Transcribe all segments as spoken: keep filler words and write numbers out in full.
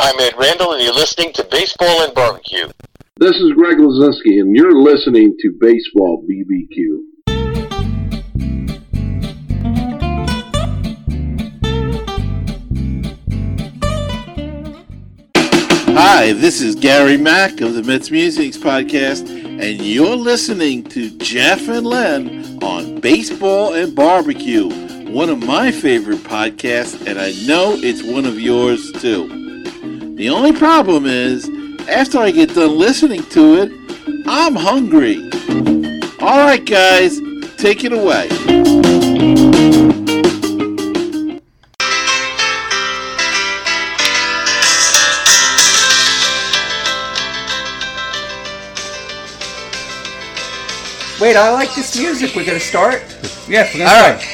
I'm Ed Randall, and you're listening to Baseball and Barbecue. This is Greg Lazinski, and you're listening to Baseball B B Q. Hi, this is Gary Mack of the Mets Musics Podcast, and you're listening to Jeff and Len on Baseball and Barbecue, one of my favorite podcasts, and I know it's one of yours too. The only problem is, after I get done listening to it, I'm hungry. All right, guys, take it away. Wait, I like this music. We're going to start? Yes, we're going to All start. right.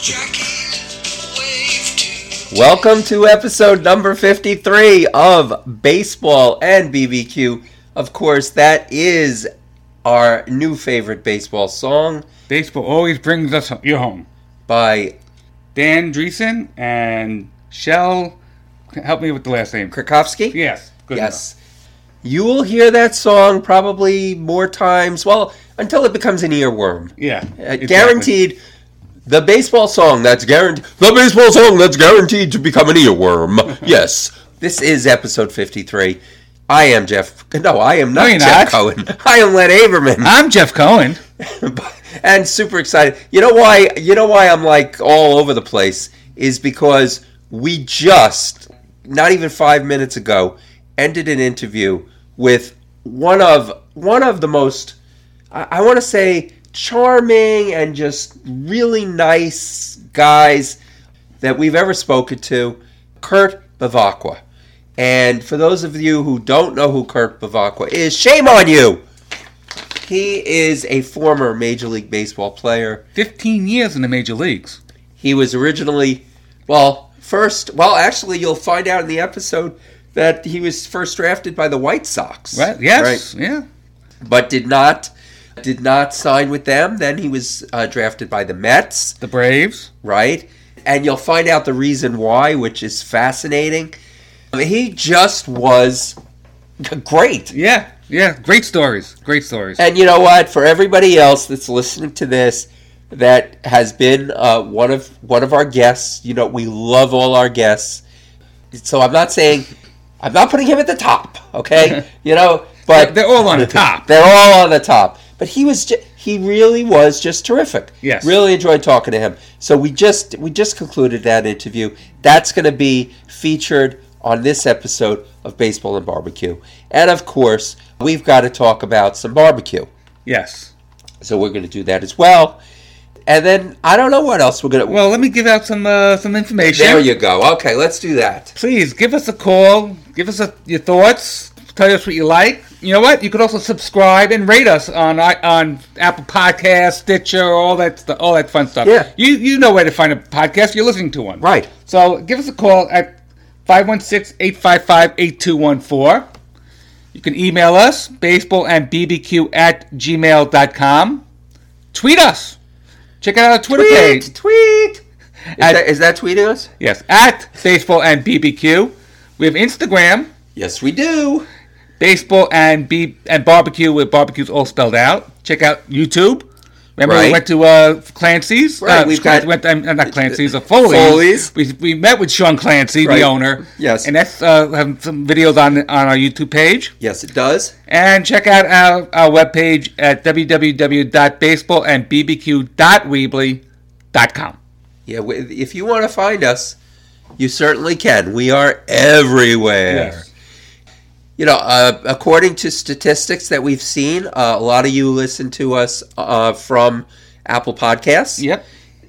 Welcome to episode number fifty-three of Baseball and B B Q. Of course, that is our new favorite baseball song. Baseball always brings us you home. By Dan Dreesen and Shell. Help me with the last name. Krakowski? Yes. Good yes. Enough. You will hear that song probably more times, well, until it becomes an earworm. Yeah. Uh, exactly. Guaranteed. The baseball song that's guaranteed. The baseball song that's guaranteed to become an earworm. Yes. This is episode fifty-three. I am Jeff. No, I am not no, Jeff not. Cohen. I am Len Averman. I'm Jeff Cohen. And super excited. You know why? You know why I'm like all over the place is because we just, not even five minutes ago, ended an interview with one of one of the most, I, I want to say, charming and just really nice guys that we've ever spoken to, Kurt Bevacqua. And for those of you who don't know who Kurt Bevacqua is, shame on you! He is a former Major League Baseball player. fifteen years in the Major Leagues. He was originally, well, first, well, actually, you'll find out in the episode that he was first drafted by the White Sox. Right, yes, right? Yeah. But did not did not sign with them. Then he was uh, drafted by the Mets. The Braves. Right? And you'll find out the reason why, which is fascinating. I mean, he just was great. Yeah, yeah. Great stories. Great stories. And you know what? For everybody else that's listening to this that has been uh, one of one of our guests, you know, we love all our guests. So I'm not saying, I'm not putting him at the top, okay? You know, but they're all on the top. They're all on the top. But he was, ju- he really was just terrific. Yes. Really enjoyed talking to him. So we just, we just concluded that interview. That's going to be featured on this episode of Baseball and Barbecue. And of course, we've got to talk about some barbecue. Yes. So we're going to do that as well. And then, I don't know what else we're going to... Well, let me give out some uh, some information. There you go. Okay, let's do that. Please, give us a call. Give us a, your thoughts. Tell us what you like. You know what? You could also subscribe and rate us on on Apple Podcasts, Stitcher, all that stuff, all that fun stuff. Yeah. You you know where to find a podcast. You're listening to one. Right. So give us a call at five one six, eight five five, eight two one four. You can email us, baseballandbbq at gmail dot com. Tweet us. Check out our Twitter tweet, page. Tweet! Is, At, that, is that tweeting us? Yes, at baseballandbbq. We have Instagram. Yes, we do. Baseball and B and barbecue with barbecues all spelled out. Check out YouTube. Remember right. we went to uh, Clancy's? Right, Uh, we've Clancy, got... went to, uh, not Clancy's, uh, Foley's. Foley's. We, we met with Sean Clancy, right. the owner. Yes. And that's uh, have some videos on on our YouTube page. Yes, it does. And check out our, our webpage at w w w dot baseball and b b q dot weebly dot com. Yeah, if you want to find us, you certainly can. We are everywhere. Yes. You know, uh, according to statistics that we've seen, uh, a lot of you listen to us uh, from Apple Podcasts. Yep.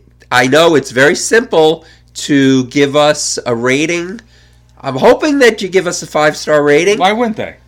I know it's very simple to give us a rating. I'm hoping that you give us a five-star rating. Why wouldn't they?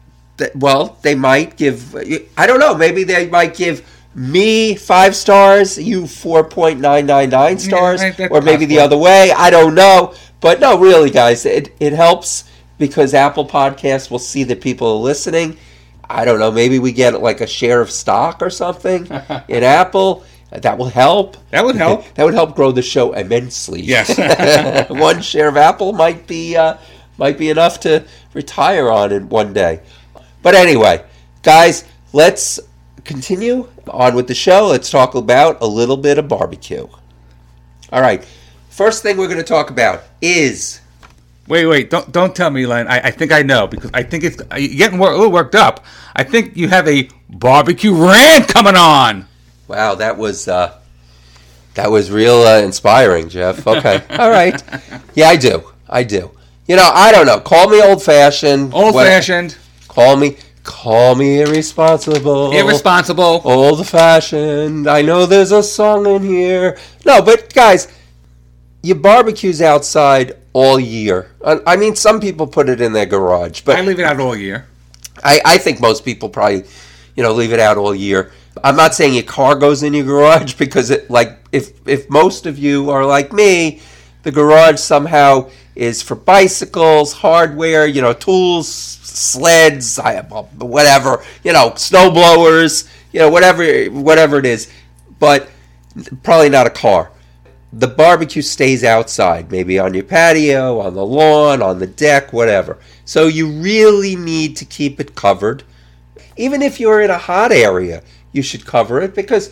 Well, they might give... I don't know. Maybe they might give me five stars, you four point nine nine nine stars, yeah, or maybe possible. the other way. I don't know. But no, really, guys, it, it helps because Apple Podcasts will see that people are listening. I don't know. Maybe we get like a share of stock or something in Apple. That will help. That would help. That would help grow the show immensely. Yes. One share of Apple might be uh, might be enough to retire on in one day. But anyway, guys, let's continue on with the show. Let's talk about a little bit of barbecue. All right. First thing we're going to talk about is... Wait, wait, don't don't tell me, Len. I, I think I know, because I think it's you're getting wor- a little worked up. I think you have a barbecue rant coming on. Wow, that was uh, that was real uh, inspiring, Jeff. Okay, all right. Yeah, I do. I do. You know, I don't know. Call me old-fashioned. Old-fashioned. Call me, call me irresponsible. Irresponsible. Old-fashioned. I know there's a song in here. No, but guys, your barbecue's outside all year. I mean, some people put it in their garage, but I leave it out all year. I, I think most people probably, you know, leave it out all year. I'm not saying your car goes in your garage, because it, like, if if most of you are like me, the garage somehow is for bicycles, hardware, you know, tools, sleds, whatever, you know, snow blowers, you know, whatever whatever it is, but probably not a car. The barbecue stays outside, maybe on your patio, on the lawn, on the deck, whatever. So you really need to keep it covered. Even if you're in a hot area, you should cover it, because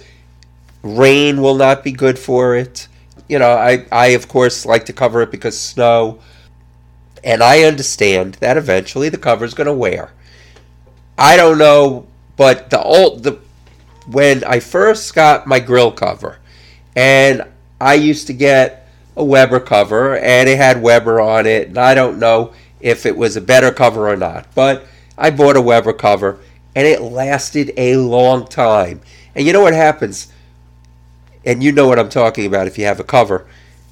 rain will not be good for it. You know, I, I of course like to cover it because snow. And I understand that eventually the cover is going to wear. I don't know, but the old the when I first got my grill cover, and I used to get a Weber cover, and it had Weber on it, and I don't know if it was a better cover or not, but I bought a Weber cover, and it lasted a long time. And you know what happens, and you know what I'm talking about if you have a cover,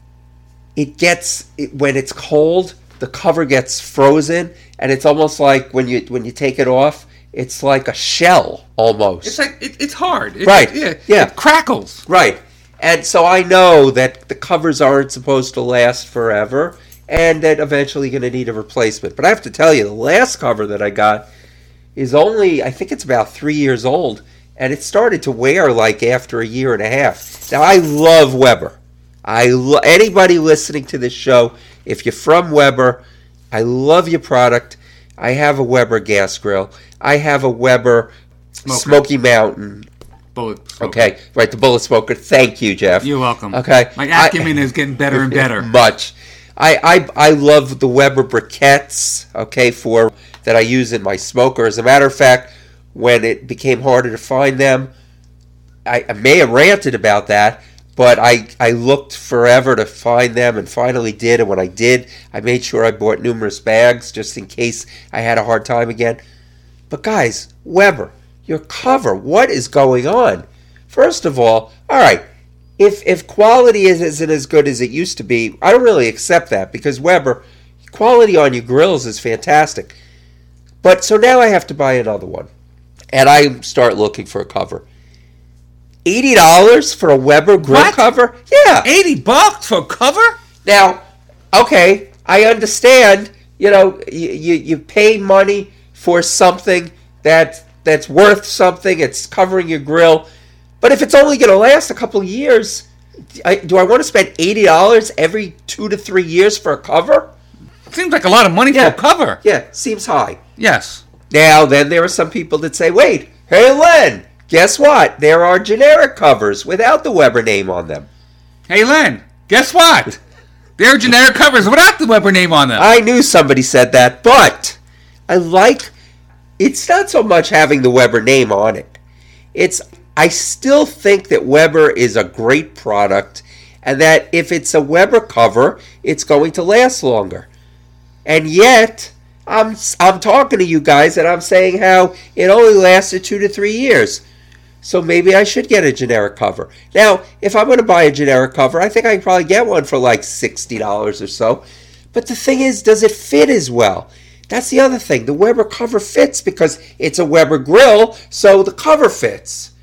it gets, it, when it's cold, the cover gets frozen, and it's almost like when you when you take it off, it's like a shell almost. It's like, it, it's hard. It, right, yeah, yeah. It crackles. Right. And so I know that the covers aren't supposed to last forever, and that eventually you're going to need a replacement. But I have to tell you, the last cover that I got is only, I think it's about three years old, and it started to wear like after a year and a half. Now, I love Weber. I lo- Anybody listening to this show, if you're from Weber, I love your product. I have a Weber gas grill. I have a Weber Smoker. Smoky Mountain. Bullet smoker. Okay, right, the bullet smoker. Thank you, Jeff. You're welcome. Okay. My acumen I, is getting better and better. Much. I, I I love the Weber briquettes, okay, for that I use in my smoker. As a matter of fact, when it became harder to find them, I, I may have ranted about that, but I, I looked forever to find them and finally did, and when I did, I made sure I bought numerous bags just in case I had a hard time again. But guys, Weber, your cover, what is going on? First of all, all right, if if quality isn't as good as it used to be, I don't really accept that, because Weber, quality on your grills is fantastic. But so now I have to buy another one, and I start looking for a cover. eighty dollars for a Weber grill What? cover? Yeah. eighty bucks for a cover? Now, okay, I understand, you know, you, you, you pay money for something that that's worth something, it's covering your grill, but if it's only going to last a couple of years, I, do I want to spend eighty dollars every two to three years for a cover? Seems like a lot of money Yeah. for a cover. Yeah, seems high. Yes. Now, then there are some people that say, wait, hey, Len, guess what? There are generic covers without the Weber name on them. Hey, Len, guess what? There are generic covers without the Weber name on them. I knew somebody said that, but I like, it's not so much having the Weber name on it. It's, I still think that Weber is a great product, and that if it's a Weber cover, it's going to last longer. And yet, I'm I'm talking to you guys, and I'm saying how it only lasted two to three years. So maybe I should get a generic cover. Now, if I'm going to buy a generic cover, I think I can probably get one for like sixty dollars or so. But the thing is, does it fit as well? That's the other thing. The Weber cover fits because it's a Weber grill, so the cover fits.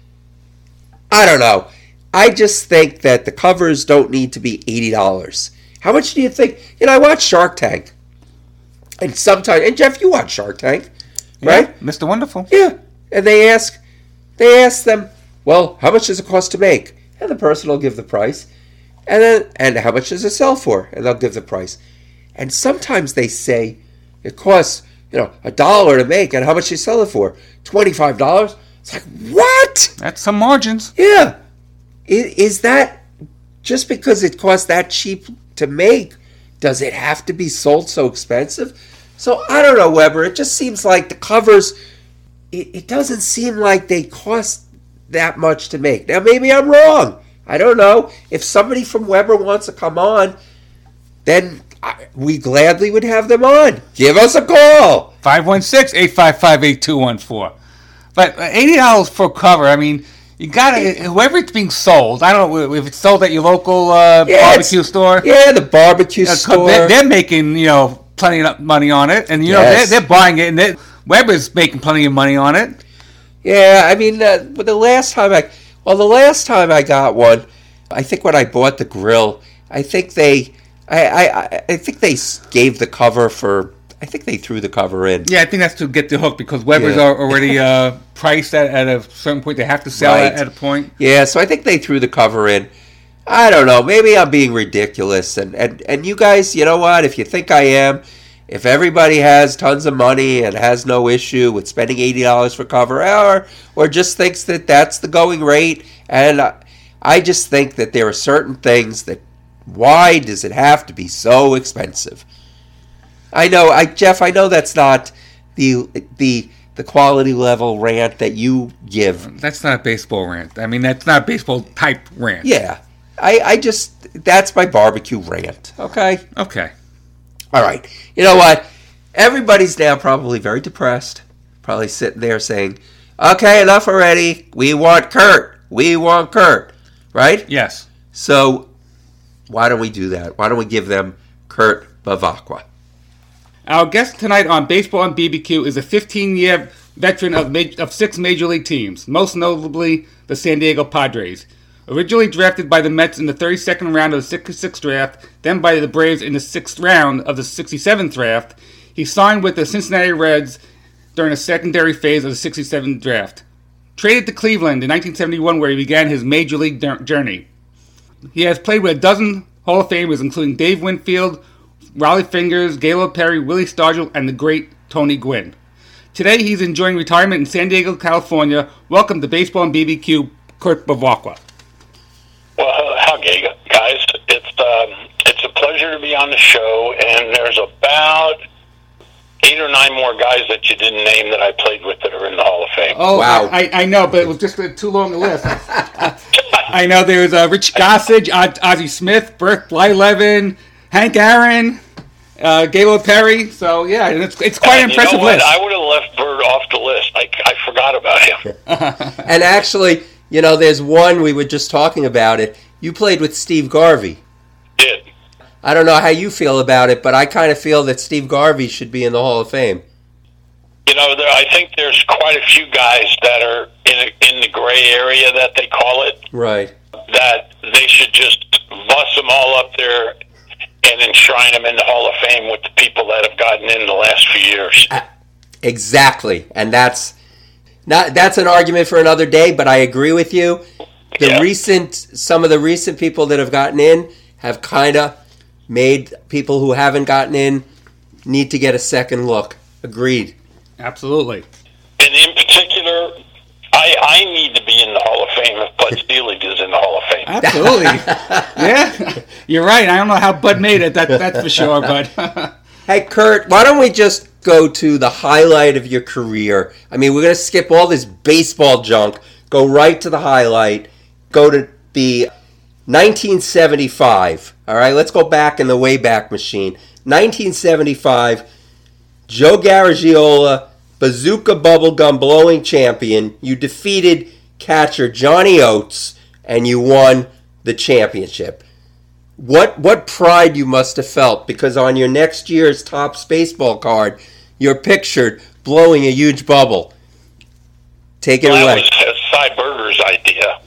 I don't know. I just think that the covers don't need to be eighty dollars. How much do you think? You know, I watch Shark Tank. And sometimes, and Jeff, you watch Shark Tank, right? Yeah, Mister Wonderful. Yeah. And they ask, they ask them, well, how much does it cost to make? And the person will give the price. And then, and how much does it sell for? And they'll give the price. And sometimes they say it costs, you know, a dollar to make, and how much you sell it for? twenty-five dollars? It's like, what? That's some margins. Yeah. Is, is that, just because it costs that cheap to make, does it have to be sold so expensive? So I don't know, Weber. It just seems like the covers, it, it doesn't seem like they cost that much to make. Now, maybe I'm wrong. I don't know. If somebody from Weber wants to come on, then I, we gladly would have them on. Give us a call. five one six, eight five five, eight two one four. But eighty dollars for a cover, I mean, you gotta, whoever it's being sold, I don't know if it's sold at your local uh, Yeah, barbecue store. Yeah, the barbecue uh, store. They're, they're making, you know, plenty of money on it. And, you know, Yes. they're, they're buying it. And Weber's making plenty of money on it. Yeah, I mean, uh, but the last time I, well, the last time I got one, I think when I bought the grill, I think they, I, I, I think they s- gave the cover for, I think they threw the cover in. Yeah, I think that's to get the hook because Weber's Yeah. are already uh, priced at, at a certain point. They have to sell Right. at, at a point. Yeah, so I think they threw the cover in. I don't know. Maybe I'm being ridiculous. And, and, and you guys, you know what? If you think I am, if everybody has tons of money and has no issue with spending eighty dollars for cover, or, or just thinks that that's the going rate, and I, I just think that there are certain things that, why does it have to be so expensive? I know, I Jeff, I know that's not the the the quality level rant that you give. That's not a baseball rant. I mean, that's not a baseball type rant. Yeah, I, I just, that's my barbecue rant. Okay? Okay. All right. You know what? Everybody's now probably very depressed. Probably sitting there saying, okay, enough already. We want Kurt. We want Kurt. Right? Yes. So why don't we do that? Why don't we give them Kurt Bevacqua? Our guest tonight on Baseball and B B Q is a fifteen-year veteran of, ma- of six Major League teams, most notably the San Diego Padres. Originally drafted by the Mets in the thirty-second round of the sixty-sixth draft, then by the Braves in the sixth round of the sixty-seventh draft, he signed with the Cincinnati Reds during the secondary phase of the sixty-seventh draft. Traded to Cleveland in nineteen seventy-one, where he began his Major League journey. He has played with a dozen Hall of Famers, including Dave Winfield, Raleigh Fingers, Gaylord Perry, Willie Stargell, and the great Tony Gwynn. Today, he's enjoying retirement in San Diego, California. Welcome to Baseball and B B Q, Kurt Bevacqua. Well, howdy, guys. It's um, it's a pleasure to be on the show, and there's about eight or nine more guys that you didn't name that I played with that are in the Hall of Fame. Oh, Wow. I, I know, but it was just a too long a list. I know there was uh, Rich Gossage, Oz- Ozzie Smith, Bert Blyleven, Hank Aaron, uh, Gaylord Perry. So, yeah, it's, it's quite an And impressive you know what? list. I would have left Bird off the list. I, I forgot about him. And actually, you know, there's one, we were just talking about it. You played with Steve Garvey. Did. I don't know how you feel about it, but I kind of feel that Steve Garvey should be in the Hall of Fame. You know, there, I think there's quite a few guys that are in in the gray area that they call it, Right. that they should just bust them all up there and enshrine them in the Hall of Fame with the people that have gotten in the last few years. Exactly. And that's not that's an argument for another day, but I agree with you. The Yeah. recent some of the recent people that have gotten in have kind of made people who haven't gotten in need to get a second look. Agreed. Absolutely. And in particular, I, I need to be in the Hall of Fame if Bud Selig is in the Hall of Fame. Absolutely. Yeah, you're right. I don't know how Bud made it, that, that's for sure, but... Hey, Kurt, why don't we just go to the highlight of your career? I mean, we're going to skip all this baseball junk, go right to the highlight, go to the nineteen seventy-five. All right, let's go back in the Wayback Machine. nineteen seventy-five, Joe Garagiola, Bazooka Bubblegum Blowing Champion. You defeated catcher Johnny Oates, and you won the championship. What what pride you must have felt, because on your next year's Topps baseball card, you're pictured blowing a huge bubble. Take it Well, away. that was Cy Berger's idea.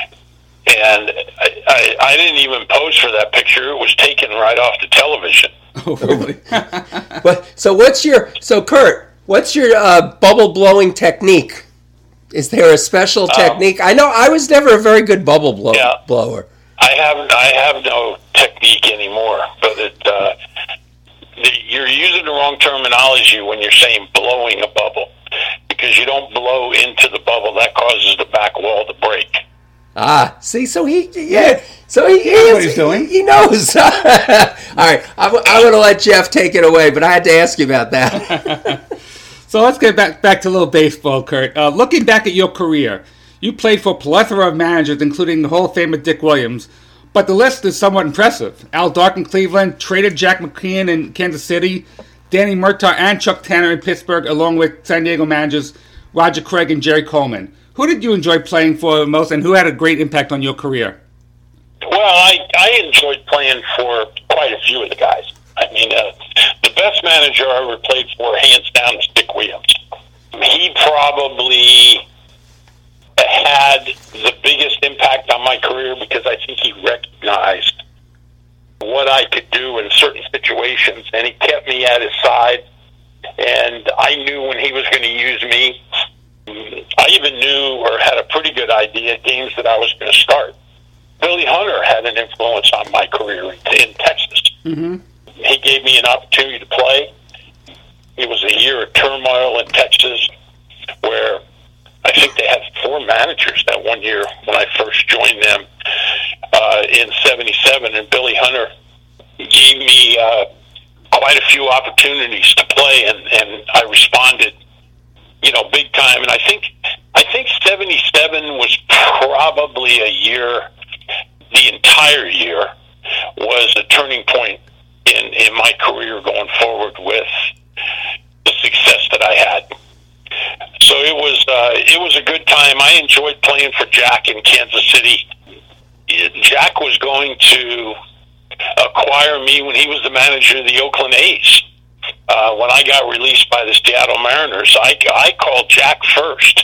And I, I, I didn't even pose for that picture. It was taken right off the television. Oh, really? What, so what's your so Kurt? What's your uh, bubble blowing technique? Is there a special Um, technique? I know I was never a very good bubble blow, Yeah. blower. I have I have no technique anymore, but it uh, you're using the wrong terminology when you're saying blowing a bubble, because you don't blow into the bubble. That causes the back wall to break. Ah, see, so he, yeah, so he, he, That's what is, he's doing. he knows. All right, I'm, I'm going to let Jeff take it away, but I had to ask you about that. So let's get back back to a little baseball, Kurt. Uh, looking back at your career, you played for a plethora of managers, including the Hall of Famer Dick Williams. But the list is somewhat impressive. Al Dark in Cleveland, traded Jack McKeon in Kansas City, Danny Murtaugh and Chuck Tanner in Pittsburgh, along with San Diego managers Roger Craig and Jerry Coleman. Who did you enjoy playing for most, and who had a great impact on your career? Well, I, I enjoyed playing for quite a few of the guys. I mean, uh, the best manager I ever played for, hands down, is Dick Williams. He probably had the biggest impact on my career because I think he recognized what I could do in certain situations, and he kept me at his side, and I knew when he was going to use me. I even knew or had a pretty good idea of games that I was going to start. Billy Hunter had an influence on my career in, in Texas. Mm-hmm. He gave me an opportunity to play. It was a year of turmoil in Texas where I think they had four managers that one year when I first joined them uh, in seventy-seven, and Billy Hunter gave me uh, quite a few opportunities to play, and, and I responded, you know, big time. And I think I think seventy-seven was probably a year, the entire year was a turning point in, in my career going forward with the success that I had. So it was uh, it was a good time. I enjoyed playing for Jack in Kansas City. Jack was going to acquire me when he was the manager of the Oakland A's. Uh, when I got released by the Seattle Mariners, I, I called Jack first.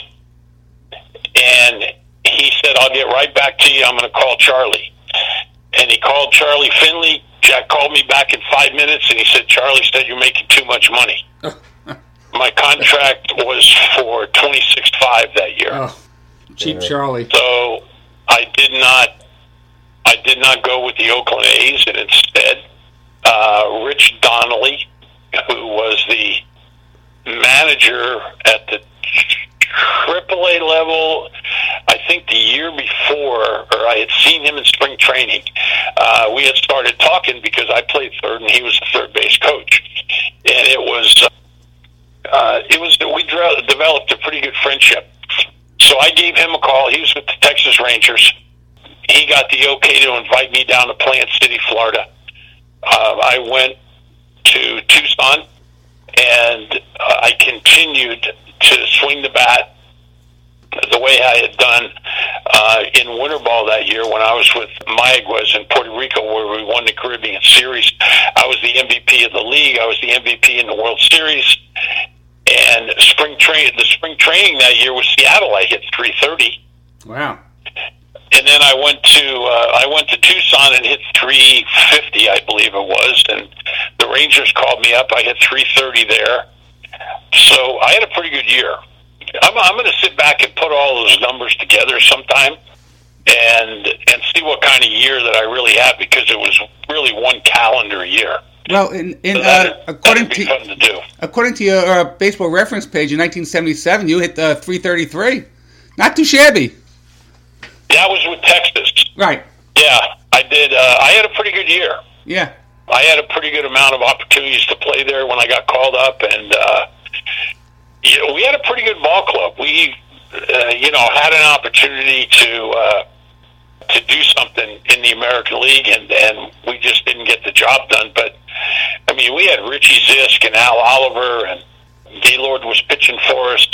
And he said, I'll get right back to you. I'm going to call Charlie. And he called Charlie Finley. Jack called me back in five minutes, and he said, Charlie said you're making too much money. My contract was for twenty-six five that year. Oh, cheap Charlie. So I did not I did not go with the Oakland A's, and instead uh, Rich Donnelly, who was the manager at the triple A level, I think the year before, or I had seen him in spring training. Uh, we had started talking because I played third and he was the third base coach. And it was, uh, it was we dre- developed a pretty good friendship. So I gave him a call. He was with the Texas Rangers. He got the okay to invite me down to Plant City, Florida. Uh, I went to Tucson, and uh, I continued to swing the bat the way I had done uh, in winter ball that year when I was with Mayaguez in Puerto Rico, where we won the Caribbean Series. I was the M V P of the league. I was the M V P in the World Series. And spring train, the spring training that year was Seattle. I hit three thirty. Wow. And then I went to uh, I went to Tucson and hit three fifty, I believe it was. And the Rangers called me up. I hit three thirty there. So I had a pretty good year. I'm, I'm going to sit back and put all those numbers together sometime and and see what kind of year that I really had, because it was really one calendar year. Well, in, in So uh, that'd, according that'd be to fun to do. according to your uh, baseball reference page in nineteen seventy-seven, you hit uh, three thirty-three. Not too shabby. That was with Texas. Right. Yeah, I did. Uh, I had a pretty good year. Yeah. I had a pretty good amount of opportunities to play there when I got called up, and uh, you know, we had a pretty good ball club. We, uh, you know, had an opportunity to uh, to do something in the American League, and, and we just didn't get the job done. But I mean, we had Richie Zisk and Al Oliver, and Gaylord was pitching for us.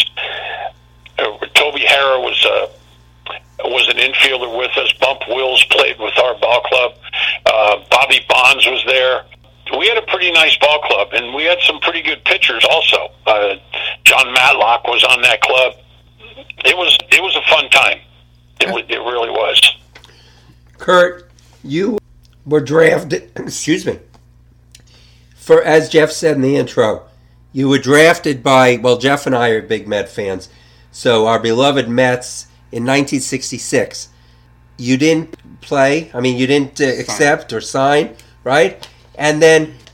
Uh, Toby Harrah was a was an infielder with us. Bump Wills played with our ball club. Uh, Bobby Bonds was there. We had a pretty nice ball club, and we had some pretty good pitchers also. Uh, John Matlock was on that club. It was it was a fun time. It, was, it really was. Kurt, you were drafted, excuse me, for, as Jeff said in the intro, you were drafted by, well, Jeff and I are big Met fans, so our beloved Mets in nineteen sixty-six. You didn't play, I mean, you didn't uh, accept or sign, right? And then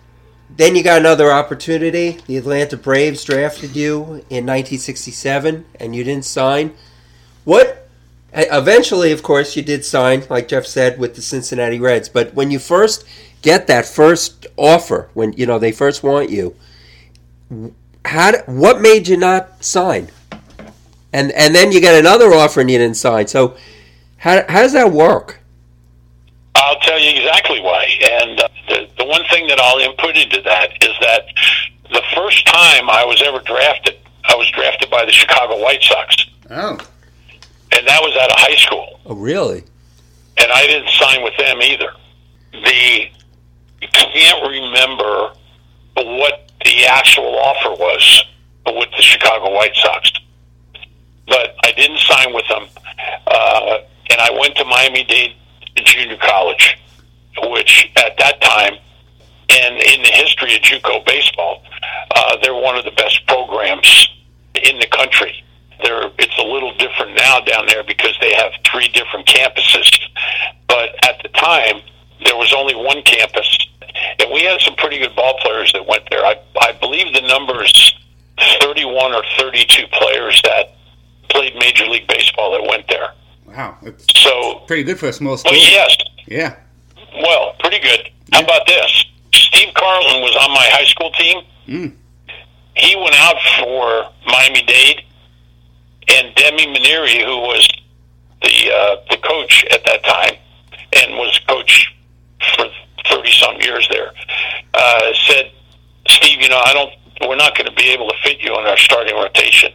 then you got another opportunity. The Atlanta Braves drafted you in nineteen sixty-seven, and you didn't sign. What? Eventually, of course, you did sign, like Jeff said, with the Cincinnati Reds. But when you first get that first offer, when you know they first want you, how? What made you not sign? And and then you get another offer and you didn't sign. So how how does that work? I'll tell you exactly why. And uh, the, the one thing that I'll input into that is that the first time I was ever drafted, I was drafted by the Chicago White Sox. Oh. And that was out of high school. Oh, really? And I didn't sign with them either. The I can't remember what the actual offer was with the Chicago White Sox. But I didn't sign with them. Uh, and I went to Miami-Dade Junior College, which at that time, and in the history of JUCO baseball, uh, they're one of the best programs in the country. They're, it's a little different now down there because they have three different campuses. But at the time, there was only one campus, and we had some pretty good ball players that went there. I, I believe the number is thirty-one or thirty-two players that played Major League Baseball that went there. Wow. It's So pretty good for a small school. Well, yes. Yeah. Well, pretty good. How about this? Steve Carlin was on my high school team. Mm. He went out for Miami-Dade, and Demi Maneri, who was the uh, the coach at that time and was coach for thirty-some years there, uh, said, Steve, you know, I don't. We're not going to be able to fit you in our starting rotation.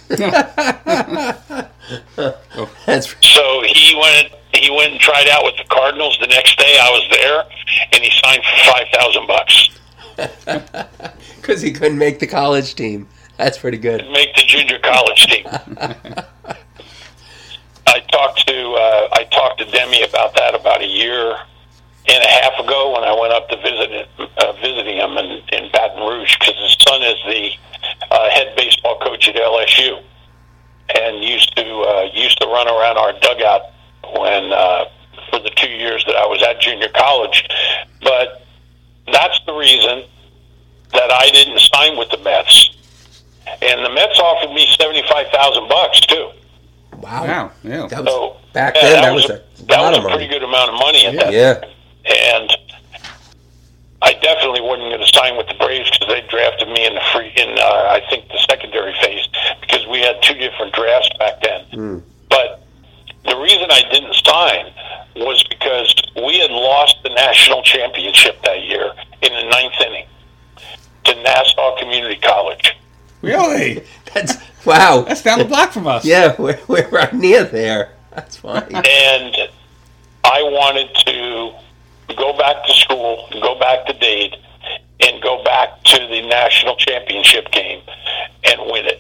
That's So he went. He went and tried out with the Cardinals. The next day, I was there, and he signed for five thousand bucks because he couldn't make the college team. That's pretty good. to make the junior college team. I talked to uh, I talked to Demi about that about a year and a half ago when I went up to visit it, uh, visiting him in, in Baton Rouge because his son is the uh, head baseball coach at L S U and used to uh, used to run around our dugout when uh, for the two years that I was at junior college. But that's the reason that I didn't sign with the Mets. And the Mets offered me seventy-five thousand bucks too. Wow. Wow. Yeah. That was, So back yeah, then, that, that was, was a, a that lot was of a pretty money. good amount of money at Yeah. that. Yeah. And I definitely wasn't going to sign with the Braves because they drafted me in the free in uh, I think the secondary phase because we had two different drafts back then. Mm. But the reason I didn't sign was because we had lost the national championship that year in the ninth inning to Nassau Community College. Really? That's wow. That's down the block from us. Yeah, we're, we're right near there. That's funny. And I wanted to go back to school, go back to Dade, and go back to the national championship game and win it.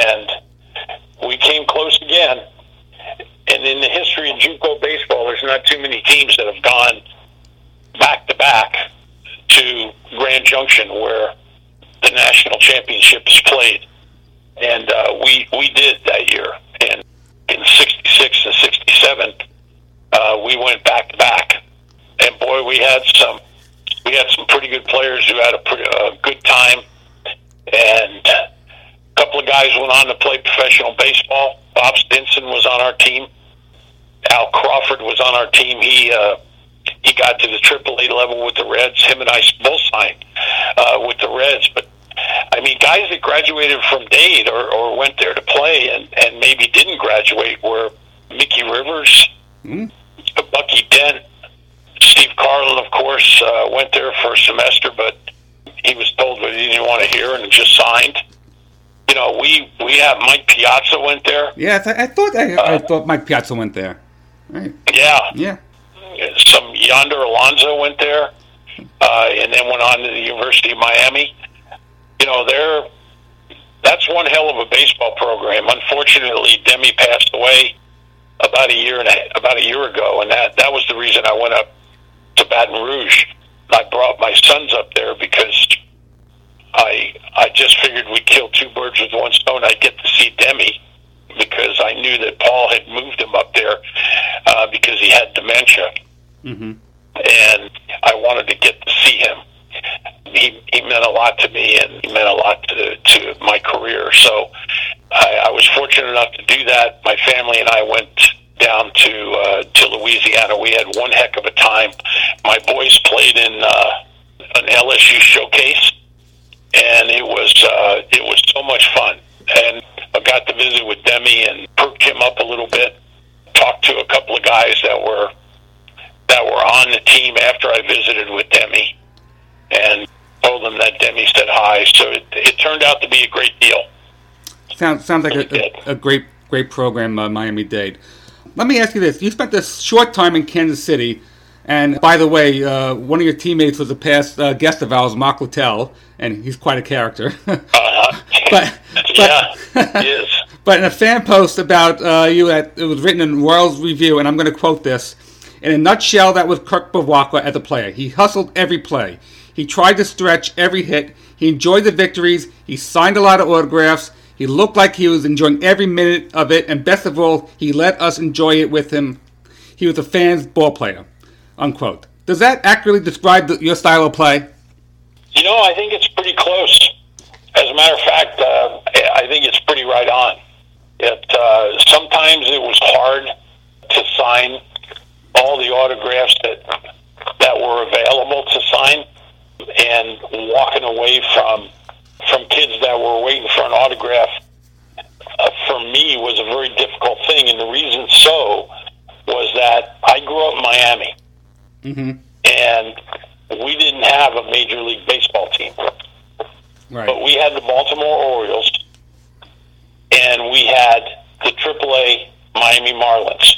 And we came close again. And in the history of JUCO baseball, there's not too many teams that have gone back to back to Grand Junction where the national championship is played. And uh, we we did that year. And in sixty-six and sixty-seven, uh, we went back to back. And boy, we had some we had some pretty good players who had a pretty uh, good time. And a couple of guys went on to play professional baseball. Bob Stinson was on our team. Al Crawford was on our team. He uh, he got to the triple A level with the Reds. Him and I both signed uh, with the Reds. But I mean, guys that graduated from Dade or, or went there to play and, and maybe didn't graduate were Mickey Rivers, Mm. Bucky Dent, Steve Carlin, of course, uh, went there for a semester, but he was told that he didn't want to hear and just signed. You know, we we have Mike Piazza went there. Yeah, I, th- I thought I, I thought Mike Piazza went there. Right. Yeah, Yeah. some Yonder Alonso went there, uh, and then went on to the University of Miami. You know, they're that's one hell of a baseball program. Unfortunately, Demi passed away about a year and a, about a year ago, and that that was the reason I went up to Baton Rouge. I brought my sons up there because I I just figured we'd kill two birds with one stone. I'd get to see Demi because I knew that Paul had moved him up there uh, because he had dementia, Mm-hmm. and I wanted to get to see him. he, he meant a lot to me, and he meant a lot to, to my career. So I, I was fortunate enough to do that. My family and I went down to uh, to Louisiana. We had one heck of a time. My boys played in uh, an L S U showcase, and it was uh, it was so much fun. And I got to visit with Demi and perked him up a little bit. Talked to a couple of guys that were that were on the team after I visited with Demi, and told them that Demi said hi. So it, it turned out to be a great deal. Sounds sounds like a, a, a great great program, uh, Miami-Dade. Let me ask you this: you spent a short time in Kansas City, and by the way, uh, one of your teammates was a past uh, guest of ours, Mark Littell, and he's quite a character. uh-huh. But, yeah, he is. But in a fan post about uh, you, at, it was written in Royals Review, and I'm going to quote this. In a nutshell, that was Kirk Bevacqua as a player. He hustled every play. He tried to stretch every hit. He enjoyed the victories. He signed a lot of autographs. He looked like he was enjoying every minute of it, and best of all, he let us enjoy it with him. He was a fan's ball player, unquote. Does that accurately describe the, your style of play? You know, I think it's pretty close. As a matter of fact, uh, I think it's pretty right on. It uh, sometimes it was hard to sign all the autographs that that were available to sign, and walking away from from kids that were waiting for an autograph, uh, for me, was a very difficult thing. And the reason so was that I grew up in Miami, mm-hmm. and we didn't have a Major League Baseball team. Right. But we had the Baltimore Orioles, and we had the triple A Miami Marlins.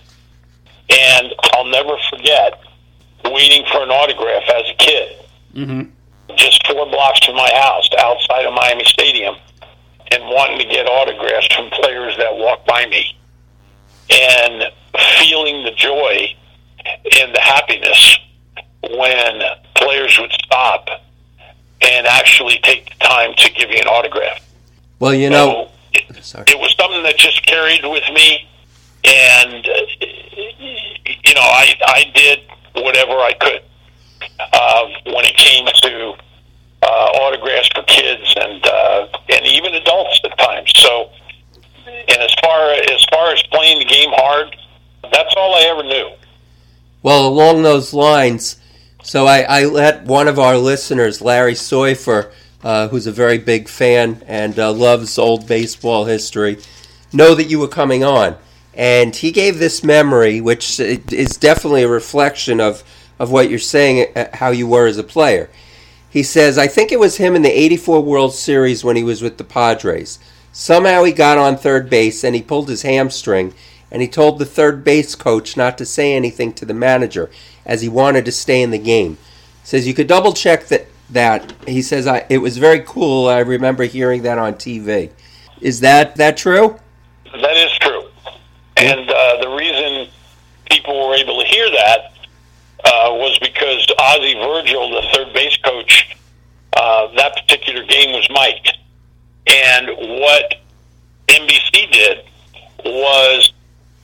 And I'll never forget waiting for an autograph as a kid, mm-hmm. just four blocks from my house, outside of Miami Stadium, and wanting to get autographs from players that walked by me, and feeling the joy and the happiness when players would stop and actually take the time to give you an autograph. Well, you know, so it, it was something that just carried with me, and uh, you know, I I did whatever I could uh, when it came to uh, autographs for kids and uh, and even adults at times. So, and as far as far as playing the game hard, that's all I ever knew. Well, along those lines, so I, I let one of our listeners, Larry Soifer, uh, who's a very big fan and uh, loves old baseball history, know that you were coming on. And he gave this memory, which is definitely a reflection of, of what you're saying, how you were as a player. He says, I think it was him in the eighty-four World Series when he was with the Padres. Somehow he got on third base and he pulled his hamstring, and he told the third base coach not to say anything to the manager as he wanted to stay in the game. He says, you could double check that. that. He says, I, it was very cool. I remember hearing that on T V. Is that, that true? That is true. And uh, the reason people were able to hear that uh, was because Ozzie Virgil, the third base coach, uh, that particular game was mic'd. And what N B C did was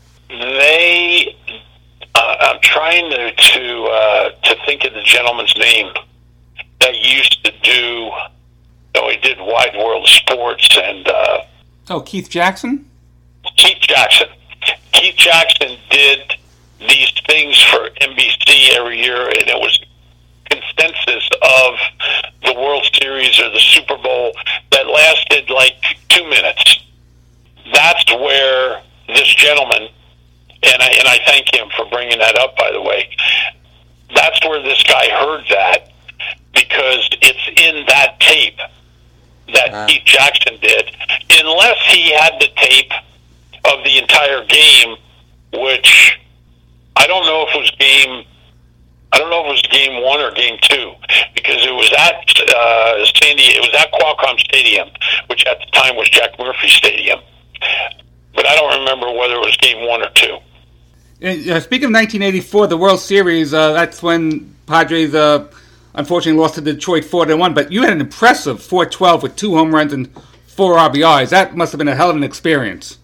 they, uh, I'm trying to to, uh, to think of the gentleman's name that used to do, you know, he did Wide World of Sports and... Uh, oh, Keith Jackson? Keith Jackson. Keith Jackson did these things for N B C every year, and it was consensus of the World Series or the Super Bowl that lasted like two minutes. That's where this gentleman, and I, and I thank him for bringing that up, by the way, that's where this guy heard that, because it's in that tape that uh. Keith Jackson did. Unless he had the tape of the entire game, which I don't know if it was game, I don't know if it was game one or game two, because it was at uh, Sandy, it was at Qualcomm Stadium, which at the time was Jack Murphy Stadium. But I don't remember whether it was game one or two. And, uh, speaking of nineteen eighty-four, the World Series, uh, that's when Padres uh, unfortunately lost to Detroit four to one. But you had an impressive four twelve with two home runs and four R B Is. That must have been a hell of an experience.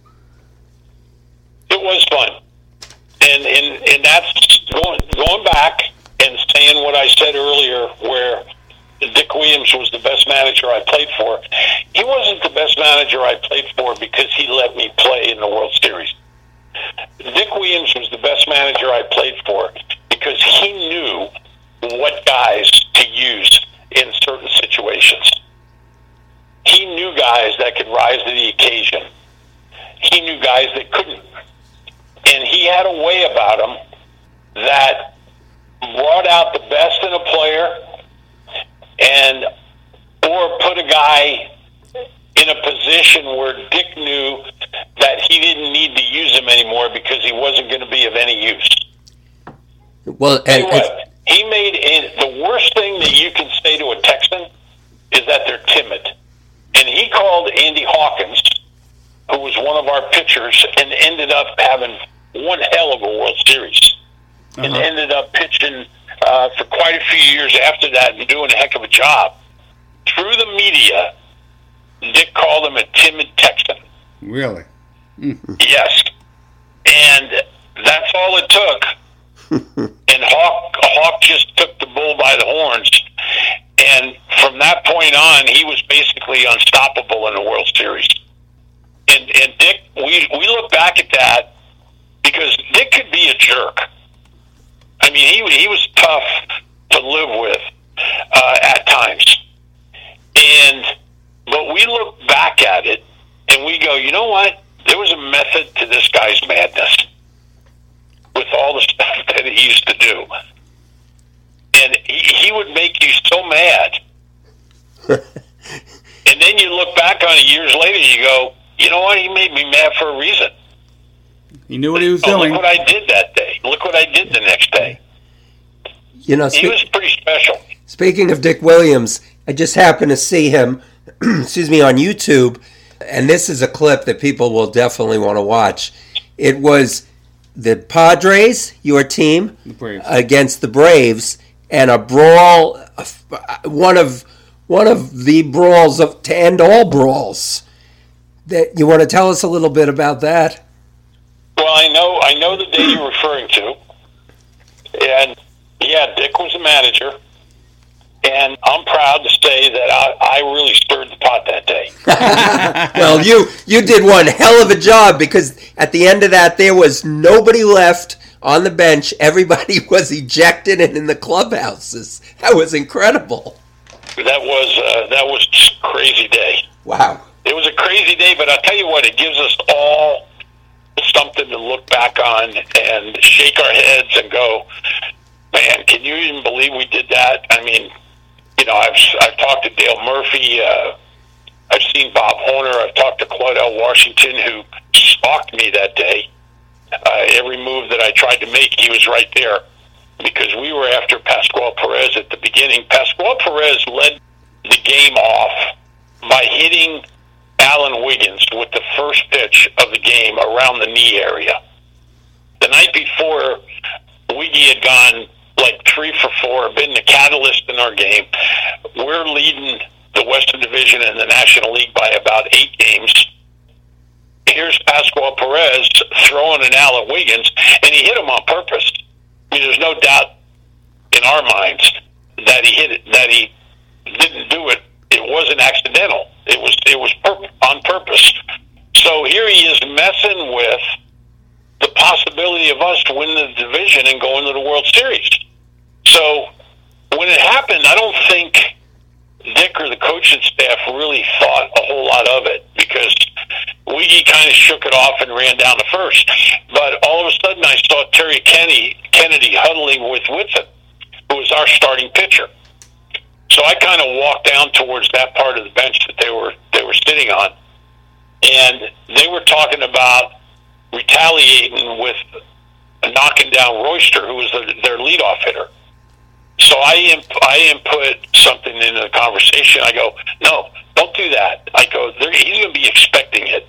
It was fun, and and, and that's going going back and saying what I said earlier, where Dick Williams was the best manager I played for. He wasn't the best manager I played for because he let me play in the World Series. Dick Williams was the best manager I played for because he knew what guys to use in certain situations. He knew guys that could rise to the occasion. He knew guys that couldn't. And he had a way about him that brought out the best in a player and or put a guy in a position where Dick knew that he didn't need to use him anymore because he wasn't going to be of any use. Well, Tell you and, what, he made it, the worst thing that you can say to a Texan is that they're timid. And he called Andy Hawkins, who was one of our pitchers, and ended up having one hell of a World Series. Uh-huh. And ended up pitching uh, for quite a few years after that and doing a heck of a job. Through the media, Dick called him a timid Texan. Really? Mm. Yes. And that's all it took. And Hawk, Hawk just took the bull by the horns. And from that point on, he was basically unstoppable in the World Series. And, and Dick, we, we look back at that because Dick could be a jerk. I mean, he, he was tough to live with uh, at times. And but we look back at it and we go, you know what? There was a method to this guy's madness with all the stuff that he used to do. And he, he would make you so mad. And then you look back on it years later, you go, you know what? He made me mad for a reason. He knew what he was oh, doing. Look what I did that day. Look what I did the next day. You know, he spe- was pretty special. Speaking of Dick Williams, I just happened to see him, excuse me, on YouTube, and this is a clip that people will definitely want to watch. It was the Padres, your team, The Braves. against the Braves, and a brawl, one of one of the brawls of to end all brawls. That you want to tell us a little bit about that? Well, I know I know the day you're referring to, and yeah, Dick was the manager, and I'm proud to say that I, I really stirred the pot that day. Well, you you did one hell of a job because at the end of that there was nobody left on the bench. Everybody was ejected and in the clubhouses. That was incredible. That was uh, that was a crazy day. Wow. It was a crazy day, but I'll tell you what, it gives us all something to look back on and shake our heads and go, man, can you even believe we did that? I mean, you know, I've I've talked to Dale Murphy, uh, I've seen Bob Horner, I've talked to Claudell Washington, who stalked me that day. Uh, every move that I tried to make, he was right there because we were after Pascual Perez at the beginning. Pascual Perez led the game off by hitting Alan Wiggins with the first pitch of the game around the knee area. The night before, Wiggy had gone like three for four, been the catalyst in our game. We're leading the Western Division in the National League by about eight games. Here's Pascual Perez throwing an Alan Wiggins, and he hit him on purpose. I mean, there's no doubt in our minds that he hit it, that he didn't do it. It wasn't accidental. It was it was pur- on purpose. So here he is messing with the possibility of us winning the division and going to the World Series. So when it happened, I don't think Dick or the coaching staff really thought a whole lot of it because Wiggy kind of shook it off and ran down to first. But all of a sudden, I saw Terry Kennedy, Kennedy huddling with Whitson, who was our starting pitcher. So I kind of walked down towards that part of the bench that they were they were sitting on, and they were talking about retaliating with knocking down Royster, who was their, their leadoff hitter. So I imp- I input something into the conversation. I go, no, don't do that. I go, he's going to be expecting it.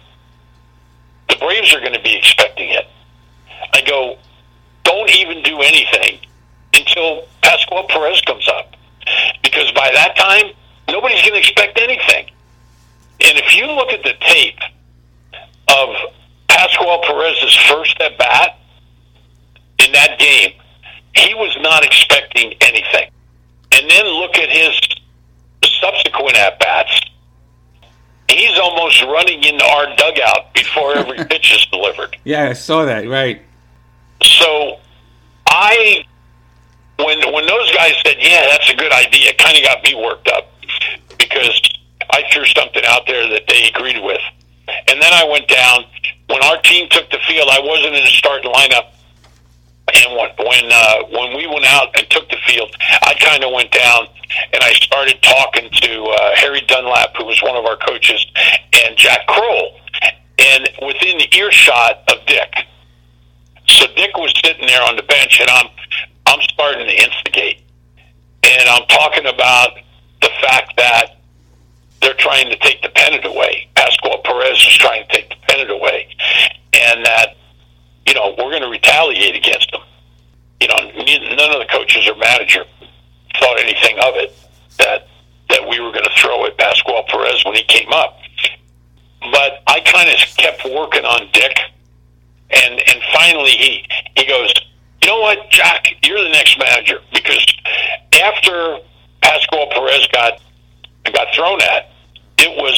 The Braves are going to be expecting it. I go, don't even do anything until Pascual Perez comes up. Because by that time, nobody's going to expect anything. And if you look at the tape of Pascual Perez's first at-bat in that game, he was not expecting anything. And then look at his subsequent at-bats, he's almost running into our dugout before every pitch is delivered. Yeah, I saw that, right. So I, when when those guys said, yeah, that's a good idea, it kind of got me worked up because I threw something out there that they agreed with. And then I went down. When our team took the field, I wasn't in the starting lineup. And when when, uh, when we went out and took the field, I kind of went down and I started talking to uh, Harry Dunlap, who was one of our coaches, and Jack Kroll, and within the earshot of Dick. So Dick was sitting there on the bench, and I'm I'm starting to instigate, and I'm talking about the fact that they're trying to take the pennant away. Pascual Perez was trying to take the pennant away, and that, you know, we're going to retaliate against them. You know, none of the coaches or manager thought anything of it, that that we were going to throw at Pascual Perez when he came up. But I kind of kept working on Dick, and and finally he he goes, you know what, Jack, you're the next manager, because after Pascual Perez got got thrown at, it was,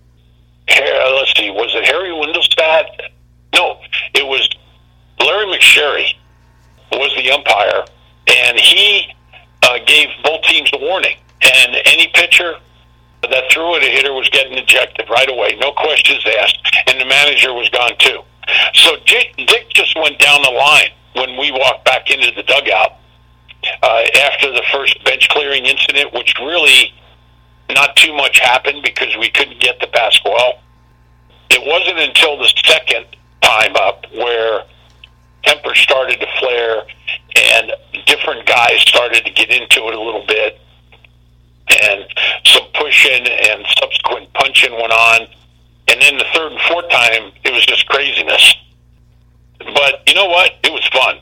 let's see, was it Harry Windelstad? No, it was Larry McSherry was the umpire, and he uh, gave both teams a warning. And any pitcher that threw at a hitter was getting ejected right away, no questions asked, and the manager was gone too. So Dick, Dick just went down the line when we walked back into the dugout uh, after the first bench clearing incident, which really not too much happened because we couldn't get the Pascual. It wasn't until the second time up where temper started to flare and different guys started to get into it a little bit, and some pushing and subsequent punching went on. And then the third and fourth time, it was just craziness. But you know what? It was fun.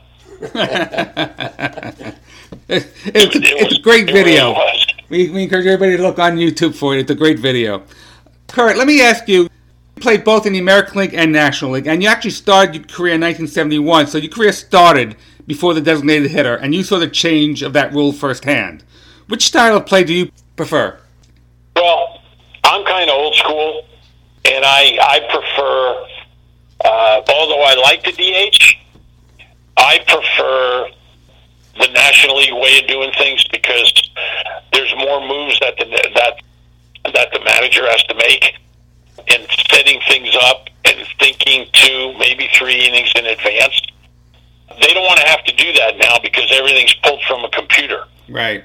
it's, it's, it, it it's was, a great video. Really was. We, we encourage everybody to look on YouTube for it. It's a great video. Kurt, let me ask you, you played both in the American League and National League, and you actually started your career in nineteen seventy-one, so your career started before the designated hitter, and you saw the change of that rule firsthand. Which style of play do you prefer? Well, I'm kind of old school, and I, I prefer, uh, although I like the D H, I prefer the National League way of doing things because there's more moves that the that that the manager has to make, and setting things up and thinking two, maybe three innings in advance. They don't want to have to do that now because everything's pulled from a computer. Right.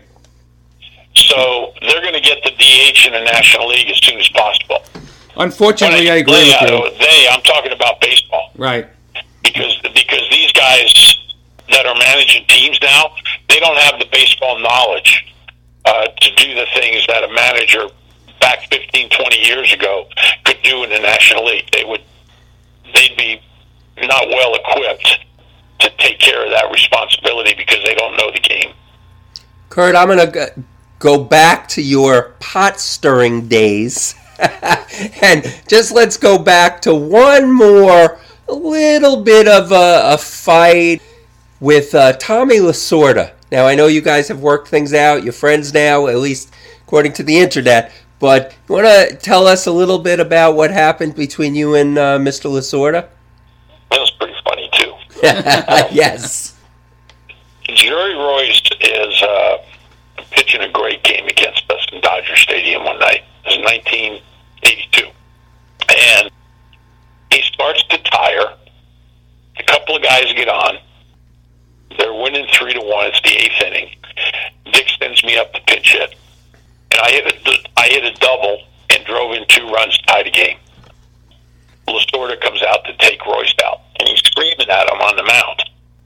So they're going to get the D H in the National League as soon as possible. Unfortunately, I, I agree they, with you. They, I'm talking about baseball. Right. Because because these guys that are managing teams now, they don't have the baseball knowledge uh, to do the things that a manager back fifteen, twenty years ago could do in the National League. They would, they'd be not well equipped to take care of that responsibility because they don't know the game. Kurt, I'm going to go back to your pot stirring days. And just let's go back to one more little bit of a, a fight with uh, Tommy Lasorda. Now, I know you guys have worked things out. You're friends now, at least according to the internet. But you want to tell us a little bit about what happened between you and uh, Mister Lasorda? That was pretty funny, too. Yes. Jerry Royce is uh, pitching a great game against us in Dodger Stadium one night. It was nineteen eighty-two. And he starts to tire. A couple of guys get on. They're winning three to one. It's the eighth inning. Dick sends me up to pitch hit, and I hit a I hit a double and drove in two runs, tied the game. Lasorda comes out to take Royce out, and he's screaming at him on the mound.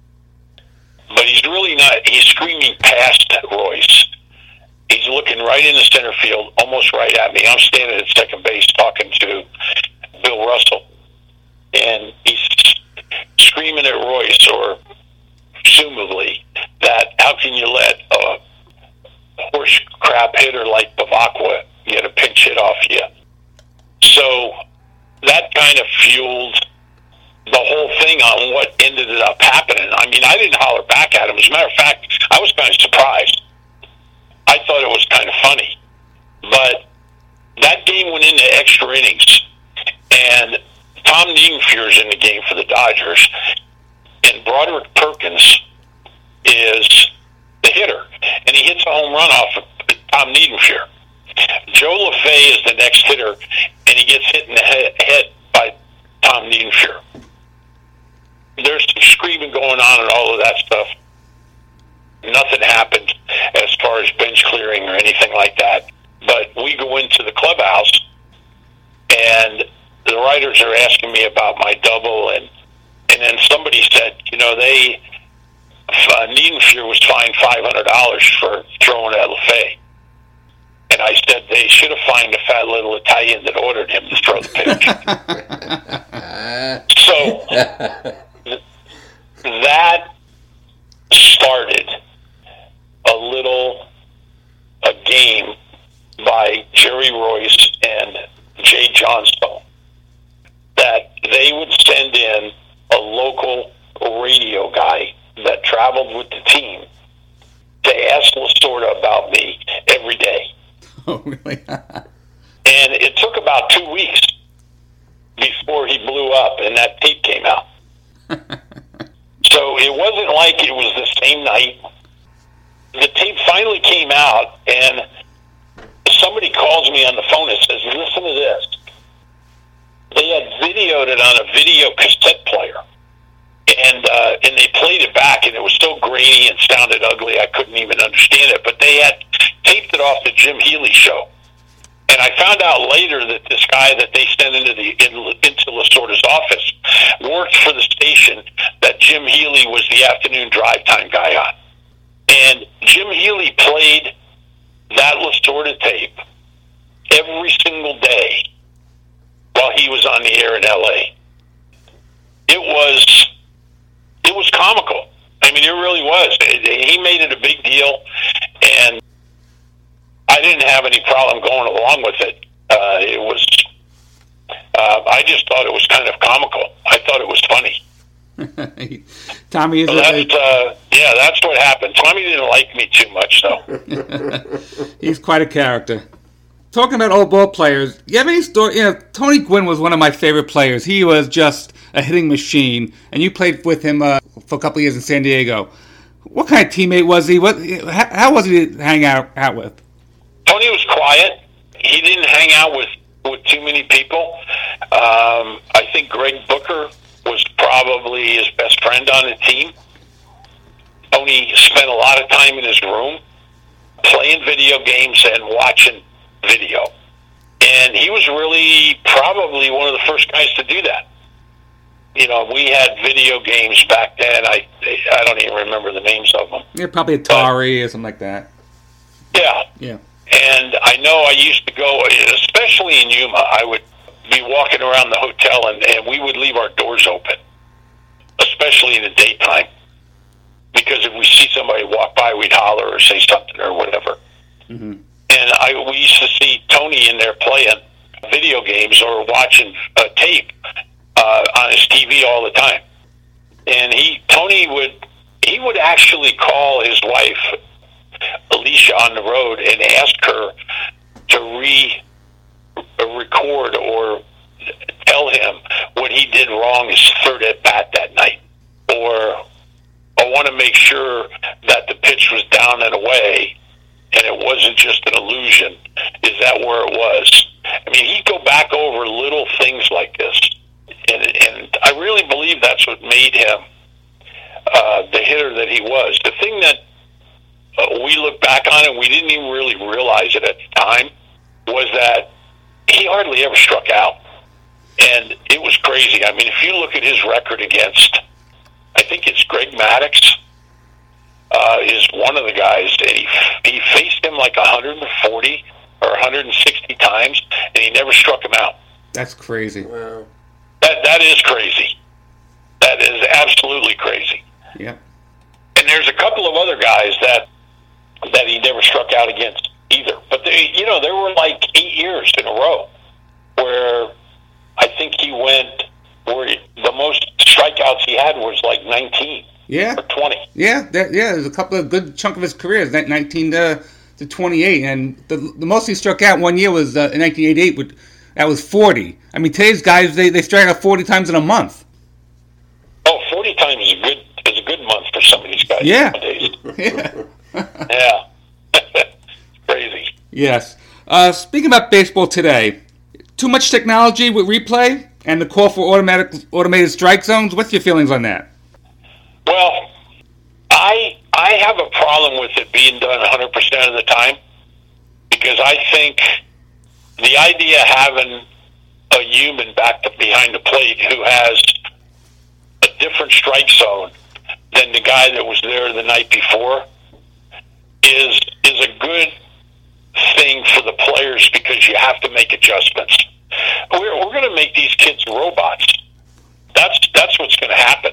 But he's really not. He's screaming past Royce. He's looking right in the center field, almost right at me. I'm standing at second base talking to Bill Russell, and he's screaming at Royce, or presumably, that how can you let a horse crap hitter like Bavacqua get a pinch hit off you? So that kind of fueled the whole thing on what ended up happening. I mean, I didn't holler back at him. As a matter of fact, I was kind of surprised. I thought it was kind of funny But that game went into extra innings, and Tom Niedenfuhr's in the game for the Dodgers, and Broderick Perkins is the hitter, and he hits a home run off of Tom Niedenfuhr. Joe LaFay is the next hitter, and he gets hit in the head, head by Tom Niedenfuhr. There's some screaming going on and all of that stuff. Nothing happened as far as bench clearing or anything like that. But we go into the clubhouse, and the writers are asking me about my double, and and then somebody said, you know, they uh, Niedenfuhr was fined five hundred dollars for throwing at LaFay. And I said they should have fined the fat little Italian that ordered him to throw the pitch. So th- that started a little a game by Jerry Royce and Jay Johnstone that they would send in a local radio guy that traveled with the team to ask Lasorda about me every day. Oh, really? And it took about two weeks before he blew up and that tape came out. So it wasn't like it was the same night. The tape finally came out, and somebody calls me on the phone and says, listen to this. They had videoed it on a video cassette player. And uh, and they played it back, and it was so grainy and sounded ugly, I couldn't even understand it. But they had taped it off the Jim Healy show. And I found out later that this guy that they sent into the in, into Lasorda's office worked for the station that Jim Healy was the afternoon drive time guy on. And Jim Healy played that Lasorda tape every single day while he was on the air in L A. It was it was comical. I mean, it really was. It, he made it a big deal, and I didn't have any problem going along with it. Uh, it was, uh, I just thought it was kind of comical. I thought it was funny. Tommy is so that's, uh, yeah, that's what happened. Tommy didn't like me too much, though. He's quite a character. Talking about old ball players, you have any story? You know, Tony Gwynn was one of my favorite players. He was just a hitting machine, and you played with him uh, for a couple of years in San Diego. What kind of teammate was he? What? How, how was he to hang out, out with? Tony was quiet. He didn't hang out with, with too many people. Um, I think Greg Booker was probably his best friend on the team. Tony spent a lot of time in his room playing video games and watching video. And he was really probably one of the first guys to do that. You know, we had video games back then. I I don't even remember the names of them. Yeah, probably Atari but, or something like that. Yeah. Yeah. And I know I used to go, especially in Yuma, I would be walking around the hotel, and, and we would leave our doors open, especially in the daytime. Because if we see somebody walk by, we'd holler or say something or whatever. Mm-hmm. And I we used to see Tony in there playing video games or watching uh, tape uh, on his T V all the time. And he Tony would he would actually call his wife Alicia on the road and ask her to re record or tell him what he did wrong his third at bat that night, or I want to make sure that the pitch was down and away and it wasn't just an illusion. Is that where it was? I mean, he'd go back over little things like this, and, and I really believe that's what made him uh, the hitter that he was. The thing that uh, we look back on and we didn't even really realize it at the time was that he hardly ever struck out. And it was crazy. I mean, if you look at his record against, I think it's Greg Maddux, uh, is one of the guys, and he, he faced him like one hundred forty or one hundred sixty times, and he never struck him out. That's crazy. Wow. That That is crazy. That is absolutely crazy. Yeah. And there's a couple of other guys that that he never struck out against either. But, they, you know, there were like eight years in a row where I think he went, where he, the most strikeouts he had was like nineteen yeah. or twenty. Yeah, there, yeah, there's a couple of good chunk of his career, nineteen to to twenty-eight, and the, the most he struck out one year was uh, in nineteen eighty-eight. With, that was forty. I mean, today's guys they, they strike out forty times in a month. Oh, forty times is a good is a good month for some of these guys yeah. nowadays. Yeah. Yeah. Crazy. Yes. Uh, speaking about baseball today, too much technology with replay and the call for automatic automated strike zones. What's your feelings on that? Well, I I have a problem with it being done one hundred percent of the time because I think the idea of having a human back to behind the plate who has a different strike zone than the guy that was there the night before is is a good thing for the players because you have to make adjustments. We're, we're going to make these kids robots. That's that's what's going to happen.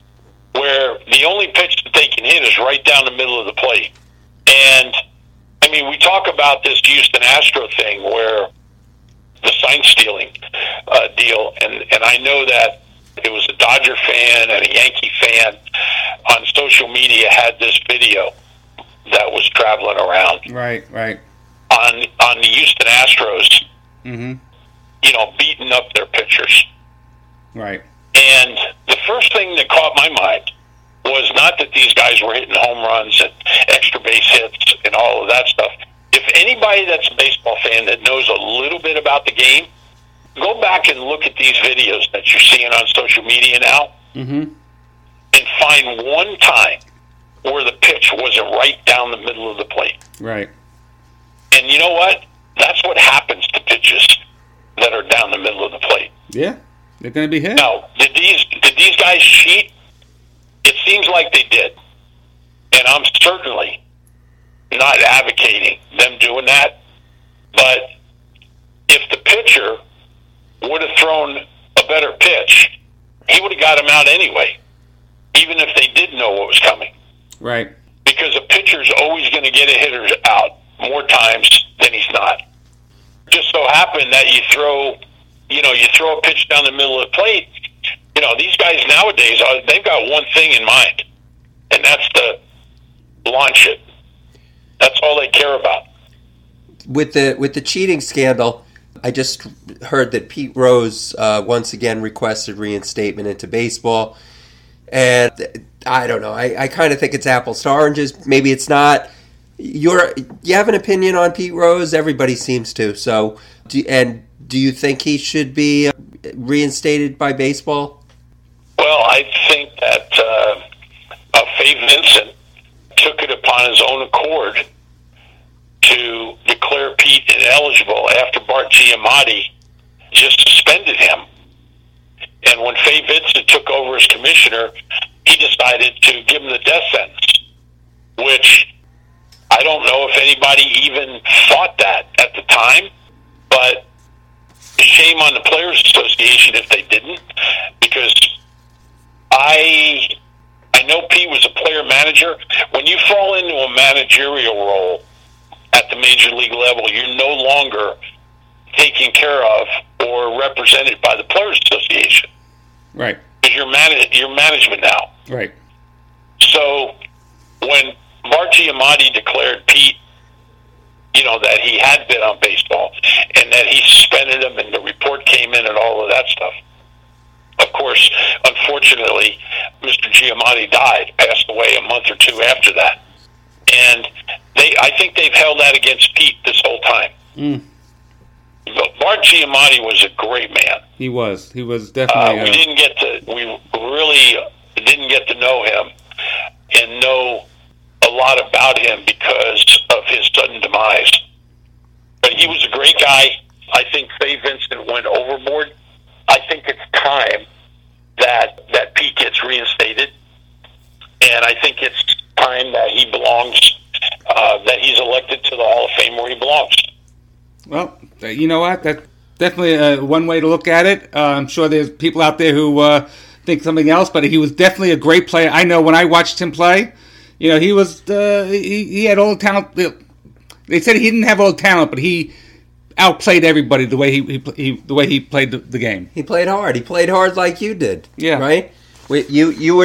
Where the only pitch that they can hit is right down the middle of the plate. And, I mean, we talk about this Houston Astro thing where the sign stealing uh, deal, and, and I know that it was a Dodger fan and a Yankee fan on social media had this video that was traveling around. Right, right. On, on the Houston Astros, mm-hmm. you know, beating up their pitchers. Right. And the first thing that caught my mind was not that these guys were hitting home runs and extra base hits and all of that stuff. If anybody that's a baseball fan that knows a little bit about the game, go back and look at these videos that you're seeing on social media now mm-hmm. and find one time where the pitch wasn't right down the middle of the plate. Right. And you know what? That's what happens to pitches that are down the middle of the plate. Yeah. They're going to be hit. Now, did these did these guys cheat? It seems like they did. And I'm certainly not advocating them doing that. But if the pitcher would have thrown a better pitch, he would have got him out anyway, even if they did know what was coming. Right. Because a pitcher's always going to get a hitter out more times than he's not. Just so happened that you throw... You know, you throw a pitch down the middle of the plate, you know, these guys nowadays, they've got one thing in mind, and that's to launch it. That's all they care about. With the with the cheating scandal, I just heard that Pete Rose uh, once again requested reinstatement into baseball. And I don't know. I, I kind of think it's apples to oranges. Maybe it's not. You're, you have an opinion on Pete Rose? Everybody seems to. So, do, and do you think he should be reinstated by baseball? Well, I think that uh, uh, Faye Vincent took it upon his own accord to declare Pete ineligible after Bart Giamatti just suspended him. And when Faye Vincent took over as commissioner, he decided to give him the death sentence, which I don't know if anybody even thought that at the time, but shame on the Players Association if they didn't, because I I know Pete was a player manager. When you fall into a managerial role at the major league level, you're no longer taken care of or represented by the Players Association. Right. Because you're, man- you're management now. Right. So when Bart Giamatti declared Pete, you know, that he had been on baseball and that he suspended him and the report came in and all of that stuff. Of course, unfortunately, Mister Giamatti died, passed away a month or two after that. And they, I think they've held that against Pete this whole time. Mm. But Bart Giamatti was a great man. He was. He was definitely. Uh, we uh, didn't get to. We really didn't get to know him and know a lot about him because of his sudden demise. But he was a great guy. I think Faye Vincent went overboard. I think it's time that that Pete gets reinstated, and I think it's time that he belongs, uh, that he's elected to the Hall of Fame where he belongs. Well, you know what? That's definitely uh, one way to look at it. Uh, I'm sure there's people out there who uh, think something else, but he was definitely a great player. I know when I watched him play, you know, he was uh, he, he had all the talent. They said he didn't have all the talent, but he outplayed everybody the way he, he, he the way he played the, the game. He played hard. He played hard like you did. Yeah. Right. We, you you were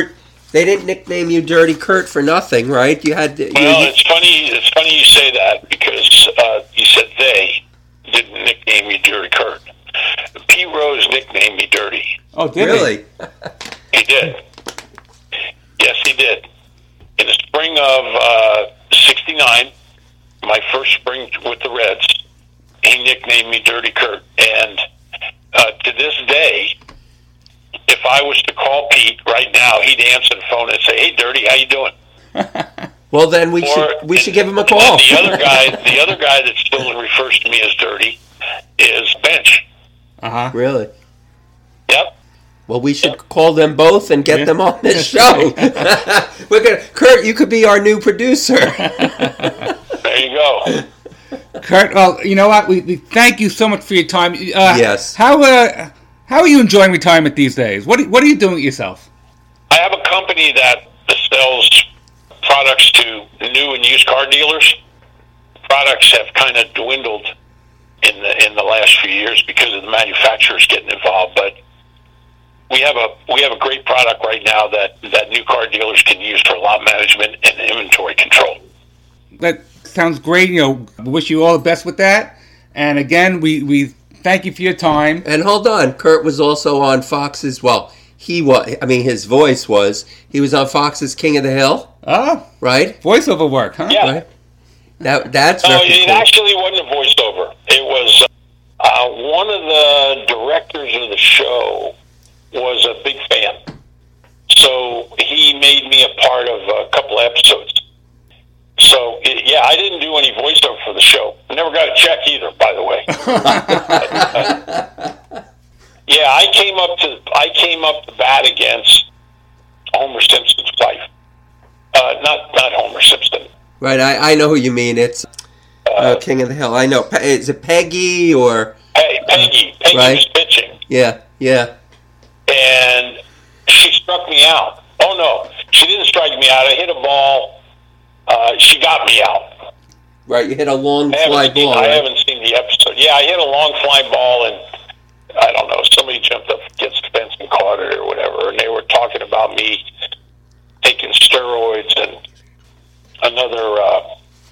They didn't nickname you Dirty Kurt for nothing, right? You had. You, Well, it's funny. It's funny you say that because uh, you said they didn't nickname me Dirty Kurt. Pete Rose nicknamed me Dirty. Oh, did really? He did. Yes, he did. In the spring of uh, sixty-nine, my first spring with the Reds, he nicknamed me Dirty Kurt. And uh, to this day, if I was to call Pete right now, he'd answer the phone and say, "Hey, Dirty, how you doing?" Well, then we Or, should we should and, give him a call. And the other guy, the other guy that still refers to me as Dirty, is Bench. Uh huh. Really? Yep. Well, we should call them both and get Yeah. them on this show. We're gonna, Kurt, you could be our new producer. There you go. Kurt, well, you know what? We, we thank you so much for your time. Uh, Yes. How uh, how are you enjoying retirement these days? What What are you doing with yourself? I have a company that sells products to new and used car dealers. Products have kind of dwindled in the in the last few years because of the manufacturers getting involved, but we have a we have a great product right now that, that new car dealers can use for lot management and inventory control. That sounds great. You know, we wish you all the best with that. And again, we, we thank you for your time. And hold on, Kurt was also on Fox's. Well, he was. I mean, his voice was. He was on Fox's King of the Hill, Oh, right? voiceover work, huh? Yeah. Right. That that's No, very it cool. actually wasn't a voiceover. It was uh, one of the directors of the show was a big fan, so he made me a part of a couple episodes. So it, yeah, I didn't do any voiceover for the show. I never got a check either, by the way. Yeah, I came up to I came up to bat against Homer Simpson's wife. Uh, not not Homer Simpson. Right, I, I know who you mean. It's uh, King of the Hill. I know. Pe- Is it Peggy or Hey, Peggy. Peggy Right. was pitching. yeah, yeah. And she struck me out. Oh, no. She didn't strike me out. I hit a ball. Uh, she got me out. Right, you hit a long I haven't, fly seen, ball. I right? haven't seen the episode. Yeah, I hit a long fly ball, and I don't know, somebody jumped up against the fence and caught it or whatever, and they were talking about me taking steroids and another, uh,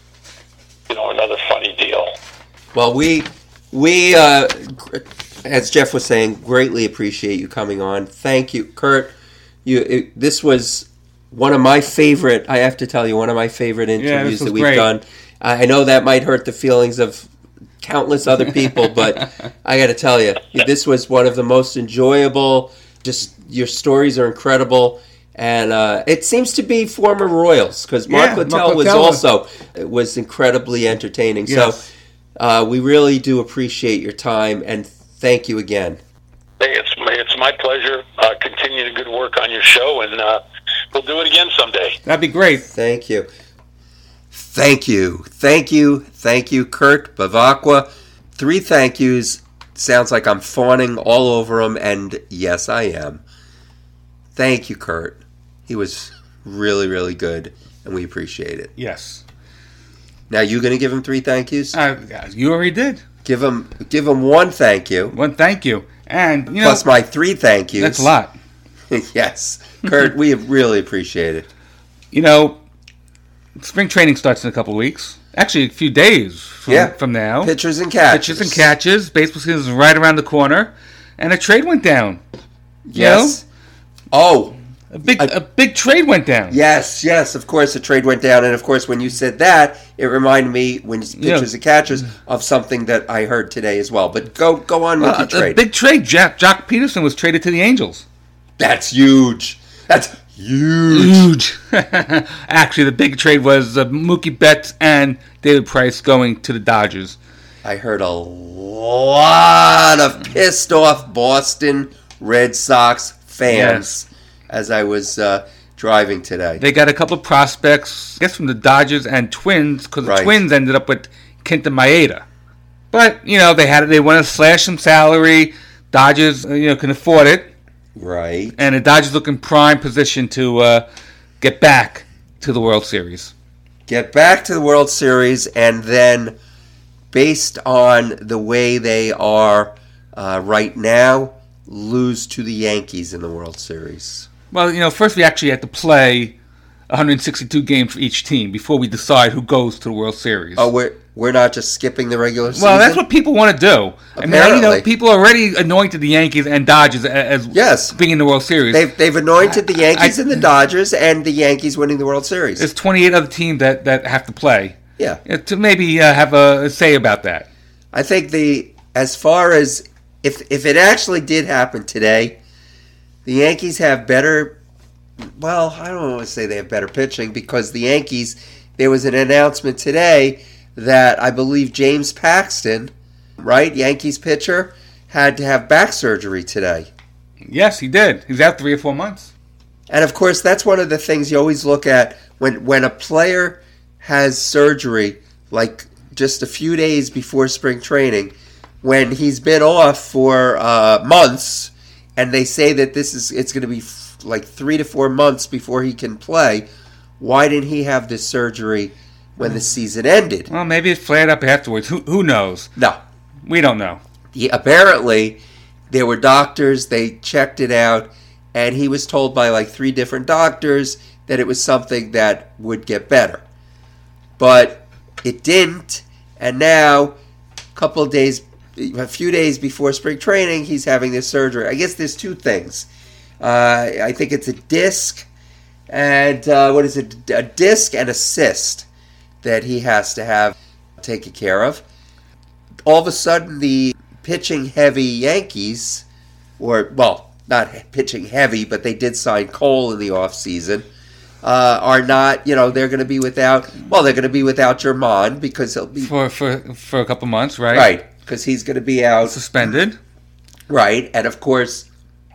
you know, another funny deal. Well, we we uh, gr- as Jeff was saying, greatly appreciate you coming on. Thank you, Kurt. You it, this was one of my favorite. I have to tell you, one of my favorite interviews this was that we've great. done. I I know that might hurt the feelings of countless other people, but I got to tell you, this was one of the most enjoyable. Just your stories are incredible. And uh, it seems to be former Royals because Mark Yeah, Littell Mark was Littell was- also was incredibly entertaining. Yes. So uh, we really do appreciate your time and thank you again. Hey, it's my, it's my pleasure. Uh, continue the good work on your show, and uh, we'll do it again someday. That'd be great. Thank you. Thank you. Thank you. Thank you, Kurt Bevacqua. Three thank yous. Sounds like I'm fawning all over them, and yes, I am. Thank you, Kurt. He was really, really good, and we appreciate it. Yes. Now, you going to give him three thank yous? Uh, you already did. Give him, give him one thank you, One thank you. And, you know, plus my three thank yous. that's a lot. Yes. Kurt, we really appreciate it. You know, spring training starts in a couple of weeks. Actually, a few days from, Yeah. from now. Pitchers and catchers. Pitches and catches. Baseball season is right around the corner. And a trade went down. You Yes. Oh, A big a big trade went down. yes, yes, of course the trade went down. And of course, when you said that, it reminded me, when it's Yeah. pitchers and catchers, of something that I heard today as well. But go go on with Uh, your trade. A big trade. Jack, Jock Peterson was traded to the Angels. That's huge. That's huge. Huge. Actually, the big trade was uh, Mookie Betts and David Price going to the Dodgers. I heard a lot of pissed off Boston Red Sox fans as I was uh, driving today. They got a couple of prospects, I guess, from the Dodgers and Twins, because the Right. Twins ended up with Kenta Maeda. But you know, they had they want to slash some salary. Dodgers, uh, you know, can afford it, Right. and the Dodgers look in prime position to uh, get back to the World Series. Get back to the World Series, and then, based on the way they are uh, right now, lose to the Yankees in the World Series. Well, you know, first we actually have to play one hundred sixty-two games for each team before we decide who goes to the World Series. Oh, we're we're not just skipping the regular season? Well, that's what people want to do. Apparently. I mean, you know, people already anointed the Yankees and Dodgers as yes. being in the World Series. They've they've anointed the Yankees I, and the Dodgers and the Yankees winning the World Series. There's twenty-eight other teams that, that have to play. Yeah. To maybe uh, have a say about that. I think the as far as if if it actually did happen today, the Yankees have better. Well, I don't want to say they have better pitching because the Yankees. There was an announcement today that I believe James Paxton, right, Yankees pitcher, had to have back surgery today. Yes, he did. He's out three or four months. And of course, that's one of the things you always look at when when a player has surgery, like just a few days before spring training, when he's been off for uh, months, and they say that this is it's going to be f- like three to four months before he can play. Why didn't he have this surgery when the season ended? Well, maybe it flared up afterwards. Who who knows? No, we don't know. He, apparently, there were doctors. They checked it out, and he was told by like three different doctors that it was something that would get better. But it didn't, and now, a couple of days, a few days before spring training, he's having this surgery. I guess there's two things. Uh, I think it's a disc, and uh, what is it? A disc and a cyst that he has to have taken care of. All of a sudden, the pitching-heavy Yankees, or, well, not pitching heavy, but they did sign Cole in the offseason, Uh, are not, you know, they're going to be without, well, they're going to be without Germán because he'll be... For for for a couple months, right? Right, because he's going to be out. Suspended. Right, and of course,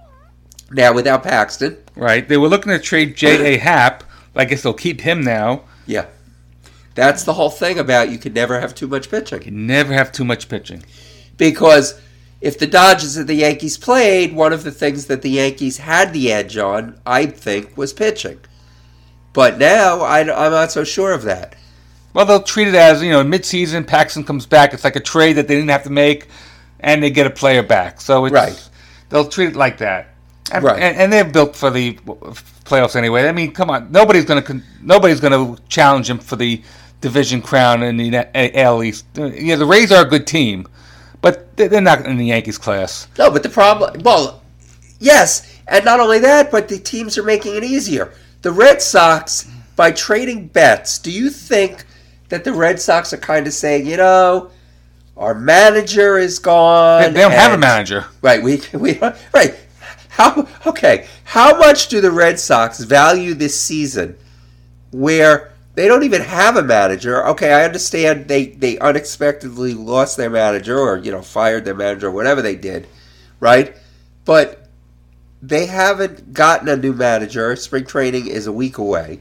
now without Paxton. Right, they were looking to trade J A. Happ. I guess they'll keep him now. Yeah. That's the whole thing about you can never have too much pitching. You can never have too much pitching. Because if the Dodgers and the Yankees played, one of the things that the Yankees had the edge on, I think, was pitching. But now, I, I'm not so sure of that. Well, they'll treat it as, you know, mid-season, Paxton comes back. It's like a trade that they didn't have to make, and they get a player back. So it's, right. They'll treat it like that. And, right. and, and they're built for the playoffs anyway. I mean, come on. Nobody's going to nobody's going to challenge them for the division crown in the A L East. Yeah, the Rays are a good team, but they're not in the Yankees class. No, but the problem... Well, yes, and not only that, but the teams are making it easier. The Red Sox, by trading Betts, do you think that the Red Sox are kind of saying, you know, our manager is gone? They, they don't and, have a manager. Right, we we right. How okay, how much do the Red Sox value this season where they don't even have a manager? Okay, I understand they, they unexpectedly lost their manager or, you know, fired their manager or whatever they did, right? But they haven't gotten a new manager. Spring training is a week away.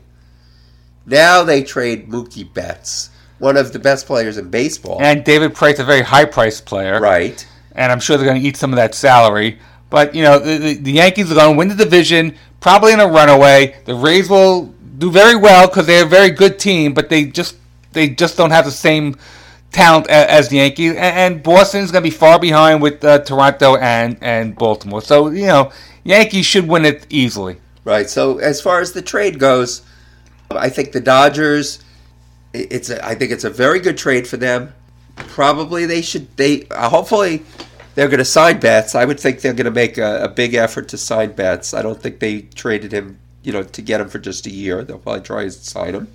Now they trade Mookie Betts, one of the best players in baseball. And David Price, a very high-priced player. Right. And I'm sure they're going to eat some of that salary. But, you know, the, the, the Yankees are going to win the division, probably in a runaway. The Rays will do very well because they're a very good team, but they just they just don't have the same talent as the Yankees. And, and Boston's going to be far behind with uh, Toronto and, and Baltimore. So, you know, Yankees should win it easily. Right. So as far as the trade goes, I think the Dodgers, it's a, I think it's a very good trade for them. Probably they should, they uh, hopefully they're going to sign Betts. I would think they're going to make a, a big effort to sign Betts. I don't think they traded him, you know, to get him for just a year. They'll probably try to sign him.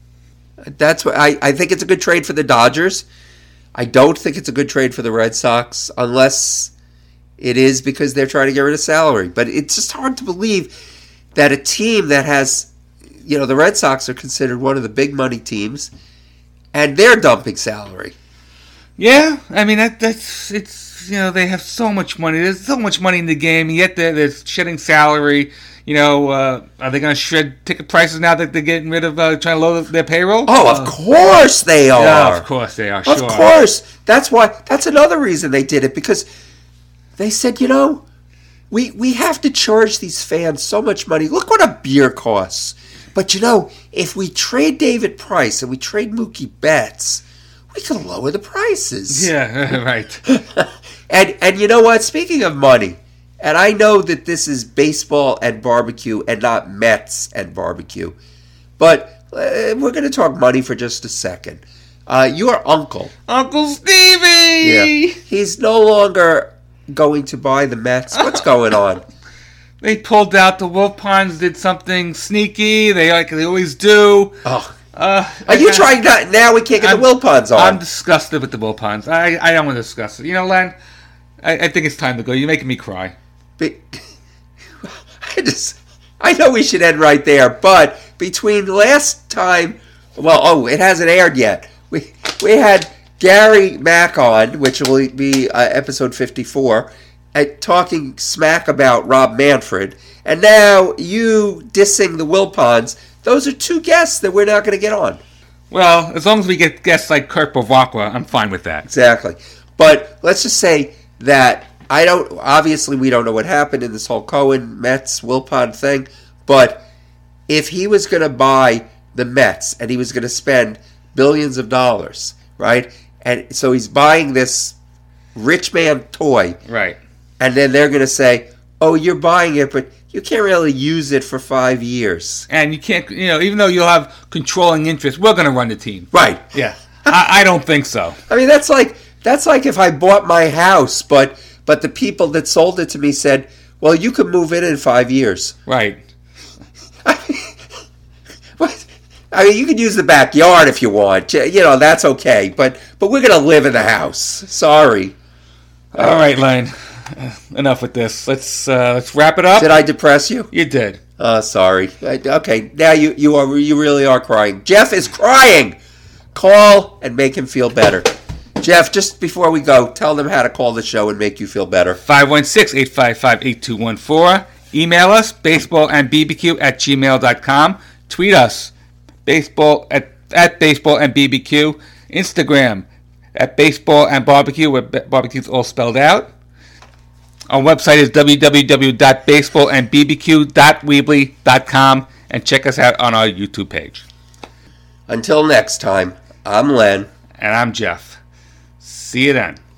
That's what I, I think it's a good trade for the Dodgers. I don't think it's a good trade for the Red Sox unless it is because they're trying to get rid of salary. But it's just hard to believe that a team that has, you know, the Red Sox are considered one of the big money teams, and they're dumping salary. Yeah, I mean, that that's, it's, you know, they have so much money. There's so much money in the game, yet they're, they're shedding salary. You know, uh, are they going to shred ticket prices now that they're getting rid of, uh, trying to lower their payroll? Oh, of course they are. Yeah, of course they are, sure. Of course. That's why, that's another reason they did it, because they said, you know, we we have to charge these fans so much money. Look what a beer costs. But, you know, if we trade David Price and we trade Mookie Betts, we can lower the prices. Yeah, right. and and you know what? Speaking of money, And I know that this is baseball and barbecue and not Mets and barbecue. But uh, we're going to talk money for just a second. Uh, your uncle. Uncle Stevie! Yeah. He's no longer going to buy the Mets. What's going on? They pulled out. The Wilpons did something sneaky. They like they always do. Oh. Uh, Are you I, trying to... Now we can't get I'm, the Wilpons on. I'm disgusted with the Wilpons. I, I don't want to discuss it. You know, Len, I, I think it's time to go. You're making me cry. But, I just... I know we should end right there, but between last time... Well, oh, it hasn't aired yet. We we had Gary Mack on, which will be uh, episode fifty-four, at talking smack about Rob Manfred. And now you dissing the Wilpons. Those are two guests that we're not going to get on. Well, as long as we get guests like Kurt Bavacqua, I'm fine with that. Exactly. But let's just say that I don't... Obviously, we don't know what happened in this whole Cohen, Mets, Wilpon thing. But if he was going to buy the Mets and he was going to spend billions of dollars, right? And so he's buying this rich man toy. Right. And then they're going to say, oh, you're buying it, but you can't really use it for five years. And you can't, you know, even though you'll have controlling interest, we're going to run the team. Right. Yeah. I, I don't think so. I mean, that's like that's like if I bought my house, but but the people that sold it to me said, well, you can move in in five years. Right. I mean, what? I mean, you can use the backyard if you want. You know, that's okay. But but we're going to live in the house. Sorry. All right, Lane. Uh, enough with this. Let's uh, let's wrap it up. Did I depress you? You did. Oh, sorry. I, okay, now you you are you really are crying. Jeff is crying. Call and make him feel better. Jeff, just before we go, tell them how to call the show and make you feel better. five one six, eight five five, eight two one four. Email us, baseballandbbq at gmail dot com. Tweet us, baseball at, at baseball and B B Q. Instagram, at baseball and barbecue, where barbecue's all spelled out. Our website is w w w dot baseball and b b q dot weebly dot com, and check us out on our YouTube page. Until next time, I'm Len. And I'm Jeff. See you then.